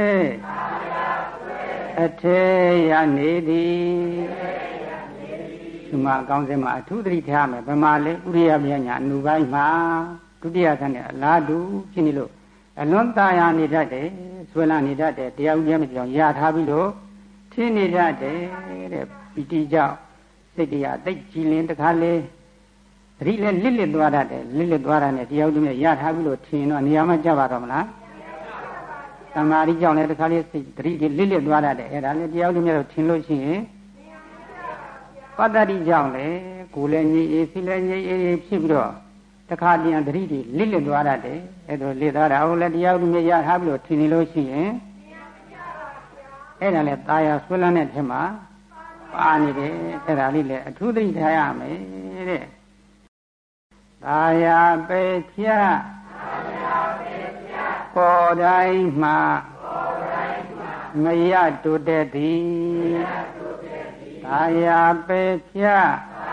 အထေရနေသည်ရှုမှတ်ကောင်းစေမှာအထူးသတိထားမယ်ဗမာလေဥရိယပညာအနုပိုင်းမှာဒုတိယဆန်းနဲ့အလားတူဖြစ်နေလို့အလွန်သာယာနေတတ်တယ်ဆွဲလန်းနေတတ်တယ်တရားဥပဒေမပြောင်းရထားပြီးလို့ထင်းနေတတ်တယ်တဲ့ပီတိကြောင့်စိတ်တရားတိတ်ကြည်လင်တခါလေသတိလည်းလစ်လစ်သွားတတ်တယ်လစ်လစ်သွားတာနဲ့တရားဥပဒေရထားပြီးလို့ထင်တော့နေရာမကျပါတော့မလားသမာဓိကြောင့်လည်းတခါလေစိတ်သတိလစ်လစ်သွားတတ်တယ်အဲ့ဒါလည်းတရားဥပဒေတော့ထင်လို့ရှိရင်ပတ္တိကြောင့်လေကိုယ်လည်းငြိအေးစိတ်လည်းငြိအေးဖြစ်ပြီးတော့တခါတည်းသတိတွေလစ်လစ်သွားတတ်တယ်အဲ့ဒါလစ်သွားတာဟုတ်လည်းတရားဥပဒေရထားပြီးလို့ထင်နေလို့ရှိရင်အဲ့ဒါလည်းตาရဆွဲလန်းတဲ့ထင်မှာပါနေတယ်အဲ့ဒါလေးလည်းအထူးသတိထားရမယ်တဲ့ตาရပေဖြတ်ပေါ်တိုင်းမှာမရတုတဲ့သည်ตาရပေဖြတ်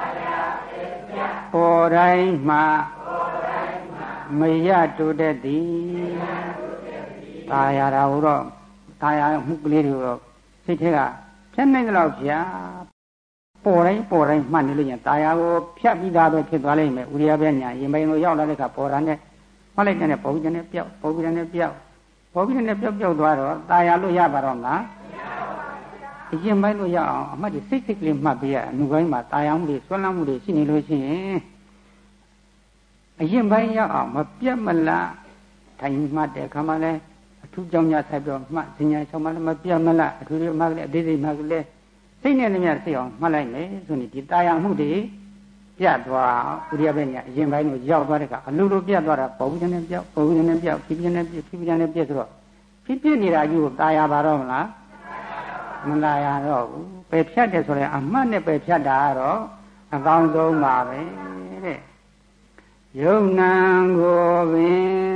ပေါ်တိုင်းမှာမရတုတဲ့သည်ตาရတာဟိုတော့ตาရမှုကလေးတွေတော့စိတ်ထဲကဖြတ်နိုင်ကြတော့ဗျာပေါ်တိုင်းမှတ်နေလို့ရင်ตาရကိုဖြတ်ပြီးသားပဲဖြစ်သွားလိမ့်မယ်ဥရိယပဲညာရင်ပိုင်းလိုရောက်လာတဲ့အခါပေါ်တာနဲ့မှတ်လိုက်တဲ့ပေါ်ပြီးတဲ့ပြောက်ပေါ်ပြီးတဲ့ပြောက်ပေါ်ပြီးတဲ့ပြောက်သွားတော့ตาရလို့ရပါတော့မလားအရင်ပိုင်းလို့ရအောင်အမှတ်ဒီစိတ်ကလေးမှတ်ပြီးရအနုပိုင်းမှာตาရမှုတွေဆွမ်းလန်းမှုတွေရှိနေလို့ရှိရင်အရင်ပိုင်းရောက်အောင်မပြတ်မလားထိုင်မှတ်တဲ့ခါမှလည်းအထူးကြောင့်ညဆိုင်ပြောမှတ်စဉာဆောင်မှလည်းမပြတ်မလားအထူးတွေမှလည်းအသေးစိတ်မှလည်းစိတ်နဲ့လည်းသိအောင်မှတ်လိုက်မယ်ဆိုရင်ဒီตาရမှုတွေပြတ်သွားဥရိယပဲညာအရင်ပိုင်းကိုရောက်သွားတဲ့အခါအလိုလိုပြတ်သွားတာပုံပြင်းနဲ့ပြောက်ပုံပြင်းနဲ့ပြောက်ဖြည်းဖြည်းနဲ့ပြတ်ဖြည်းဖြည်းနဲ့ပြတ်ဆိုတော့ဖြည်းဖြည်းနေတာကြီးကိုตาရပါတော့မလားမလာရတော့ဘူးပယ်ဖြတ်တယ်ဆိုရင်အမှတ်နဲ့ပယ်ဖြတ်တာကတော့အကောင်းဆုံးပါပဲတဲ့ယုံနံကိုပင်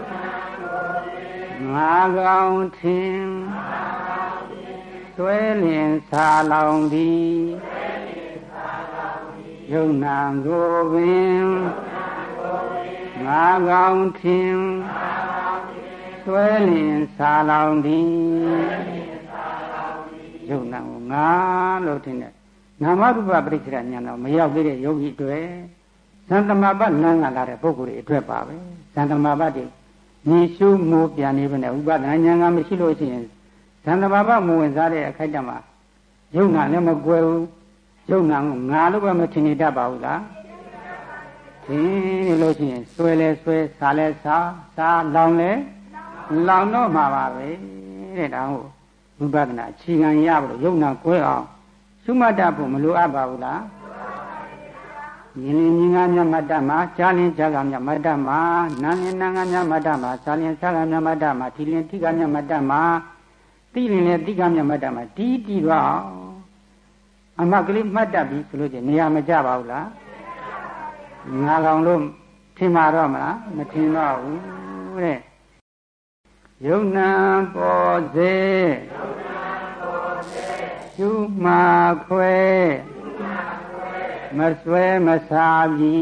ငါကောင်းထင်ဆွဲလင်စာလောင်သည်ယုံနံကိုပင်ငါကောင်းထင်ဆွဲလင်စာလောင်သည်ယုံနံကိုငါလို့ထင်တယ်နာမရူပပရိစ္ဆေဉာဏ်တော့မရောက်သေးတဲ့ယောဂီတွေသံတမပတ်လမ်းကလာတဲ့ပုဂ္ဂိုလ်တွေအတွက်ပါပဲသံတမပတ်တွေညီရှုမှုပြန်နေပဲနဲ့ဥပဒနာဉာဏ်ကမရှိလို့ရှိရင်သံတမပတ်မဝင်စားတဲ့အခိုက်အတန့်မှာယုံနာလည်းမကွယ်ဘူးယုံနာကိုငါလို့ပဲမထင်နေတတ်ပါဘူးလားထင်နေလို့ရှိရင်ဆွဲလဲဆွဲစားလဲစားလောင်လဲလောင်တော့မှာပါပဲတဲ့ဒါဟုတ်ဝိပဿနာအခြေခံရဖို့ယုံနာကွဲအောင်ရှုမှတ်တတ်ဖို့မလိုအပ်ပါဘူးလားမြင်ရင်မြင်ငါမြတ်မတ္တမှာကြားရင်ကြားကမြတ်မတ္တမှာနားရင်နားကမြတ်မတ္တမှာစားရင်စားကမြတ်မတ္တမှာထိရင်ထိကမြတ်မတ္တမှာသိရင်လည်းသိကမြတ်မတ္တမှာတီးတော့အမှတ်ကလေးမှတ်တတ်ပြီဆိုလို့ချင်းနေရာမကျပါဘူးလားငါကောင်လို့ထင်မှာတော့မလားမထင်တော့ဘူးတဲ့ယုံနာပေါ်စေရှုမှာခွဲမဆွဲမစားပြီ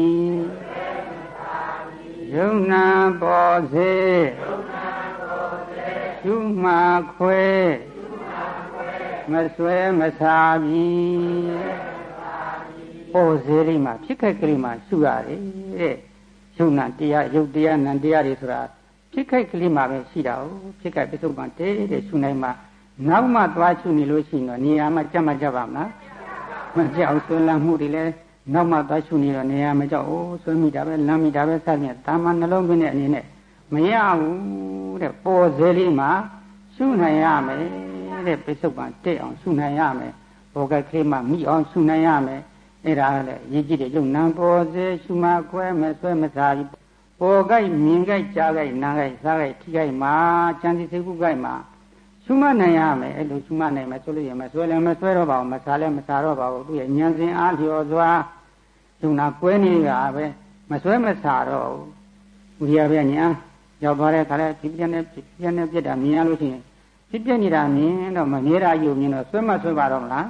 ယုံနာပေါ်စေရှုမှာခွဲမဆွဲမစားပြီပေါ်စေရိမှာဖြစ်ခဲ့ကလေးမှာရှုရတယ်တဲ့ယုံနာတရားယုတ်တရားနံတရားတွေဆိုတာဖြစ်ခဲ့ကလေးမှာပဲရှိတာ哦ဖြစ်ခဲ့ပြစ္ဆုတ်ပံတဲ့ရှုနိုင်မှာနောက်မှသွားရှုနေလို့ရှိရင်တော့နေရာမှာကြက်မှကြပါမလားမကြောက်ဆွဲလန်းမှုတွေလည်းနောက်မှသွားရှုနေတော့နေရာမကြောက်အိုးဆွဲမိတာပဲလမ်းမိတာပဲစသဖြင့်တာမန်နှလုံးသွင်းတဲ့အနေနဲ့မရဘူးတဲ့ပေါ်စေလေးမှာရှုနိုင်ရမယ်တဲ့ပြစ္ဆုတ်ပံတဲ့အောင်ရှုနိုင်ရမယ်ဘောကကလေးမှာမိအောင်ရှုနိုင်ရမယ်အဲ့ဒါလည်းရည်ကြည့်တဲ့ယုံနံပေါ်စေရှုမှကွဲမဲ့ဆွဲမစားဘူးပေါ်ကြိုက်မြင်ကြိုက်ကြားကြိုက်နားကြိုက်စားကြိုက်ထိကြိုက်မှာကြံစီစိတ်ကူးကြိုက်မှာရှုမှတ်နိုင်ရမယ်အဲ့လိုရှုမှတ်နိုင်မယ်ဆိုလို့ရမယ်ဆွဲလည်းမဆွဲတော့ပါဘူးမစားလည်းမစားတော့ပါဘူးသူရဲ့ဉာဏ်စဉ်အားလျော်စွာယုံနာကွဲနေတာပဲမဆွဲမစားတော့ဘူးဥရိယပဲညာရောက်သွားတဲ့ခါလဲဖြစ်ပြနေပြတာမြင်ရလို့ရှိရင်ဖြစ်ပြနေတာမြင်တော့မမြဲတာယူမြင်တော့ဆွဲမဆွဲပါတော့မလား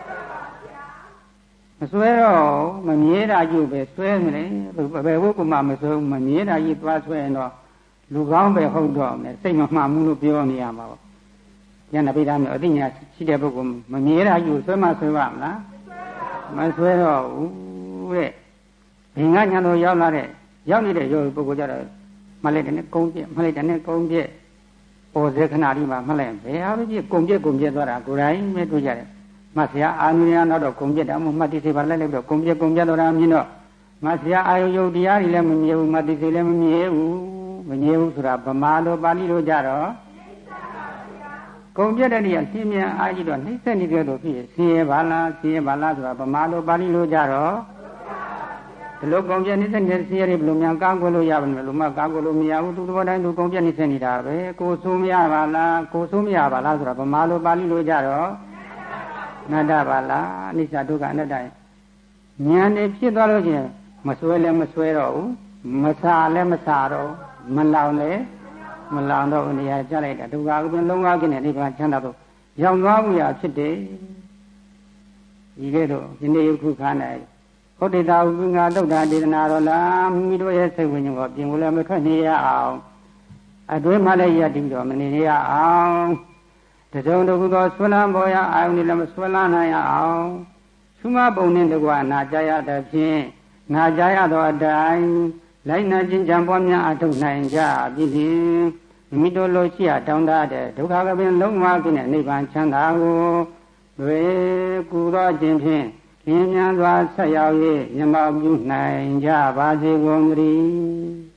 မဆွဲတော့မမြဲတာယူပဲဆွဲနေတယ်ဘယ်ဘုကမှမဆွဲမမြဲတာယူသွားဆွဲရင်တော့လူကောင်းပဲဟုတ်တော့မယ်စိတ်မမှန်ဘူးလို့ပြောနေရမှာပေါ့ဉာဏ်ပိဋကမျိုးအသိဉာဏ်ရှိတဲ့ပုဂ္ဂိုလ်မမြဲတာယူဆွဲမဆွဲပါမလားမဆွဲတော့ဘူးတဲ့ဘင်္ဂညာတော်ရောက်လာတဲ့ရောက်နေတဲ့ယောဂီပုဂ္ဂိုလ်ကြတော့မှတ်လိုက်တဲ့နဲ့ကုန်းပြက်မှတ်လိုက်တဲ့နဲ့ကုန်းပြက်ပေါ်စေခဏဒီမှာမှတ်လိုက်ဘယ်ဟာပဲဖြစ်ကုန်းပြက်သွားတာကိုယ်တိုင်ပဲတွေ့ကြတယ်မှတ်ဆရာအာနုရနောက်တော့ကုန်းပြက်တာမှတ်တိစေပါလိုက်လိုက်တော့ကုန်းပြက်တော့တာမြင်တော့မှတ်ဆရာအာယုယုတ်တရားတွေလည်းမမြဲဘူးမှတ်တိစေလည်းမမြဲဘူးဆိုတာဗမာလိုပါဠိလိုကြတော့ကုံပြတဲ့နေရာရှင်းမြန်အားကြီးတော့နှိမ့်ဆက်နေတဲ့တို့ဖြစ်ဆင်းရဲပါလားဆိုတာဗမာလိုပါဠိလိုကြတော့ဒီလိုကုံပြနှိမ့်ဆက်နေတဲ့ဆင်းရဲတွေဘယ်လိုများကားကွယ်လို့ရပါမလဲလို့မှကားကွယ်လို့မရဘူးသူသဘောတိုင်းသူကုံပြနှိမ့်ဆက်နေတာပဲကိုဆိုးမရပါလားဆိုတာဗမာလိုပါဠိလိုကြတော့နတ္တပါလားအနိစ္စဒုက္ခအနတ္တဉာဏ်နဲ့ဖြစ်သွားလို့ချင်းမဆွဲလည်းမဆွဲတော့ဘူးမစားလည်းမစားတော့မလောင်လည်းမလောင်တော့နေရာကျလိုက်တာဒုက္ခဥပ္ပလုံးဝကင်းတဲ့နိဗ္ဗာန်ချမ်းသာတော့ရောက်သွားမှုရဖြစ်တယ်ဒီကဲ့သို့ယနေ့ယခုခါ၌ဟောတိတာဥပ္ပငါတုတ်တာဒေသနာတော်လားမိမိတို့ရဲ့စိတ်ဝိညာဉ်ကိုပြင်ကိုလည်းမထွက်နေရအောင်အတွင်းမှလည်းရတည်ပြီးတော့မနေရအောင်တစုံတစ်ခုသောဆွလန်းပေါ်ရအာယုန်လည်းမဆွလန်းနိုင်အောင်သုမပုံနဲ့တကွာနာကြရတဲ့ဖြင့်နာကြရသောအတိုင်းလိုက်နာခြင်းကြံပွားများအထုတ်နိုင်ကြပြီဖြင့်မိမိတို့လိုရှိရတောင်းတတဲ့ဒုက္ခကပင်လုံးဝကင်းတဲ့နိဗ္ဗာန်ချမ်းသာကိုတွေကူသောခြင်းဖြင့်လင်းမြန်စွာဆက်ရောက်၍မြတ်မောပြုနိုင်ကြပါစေကုန်သတည်း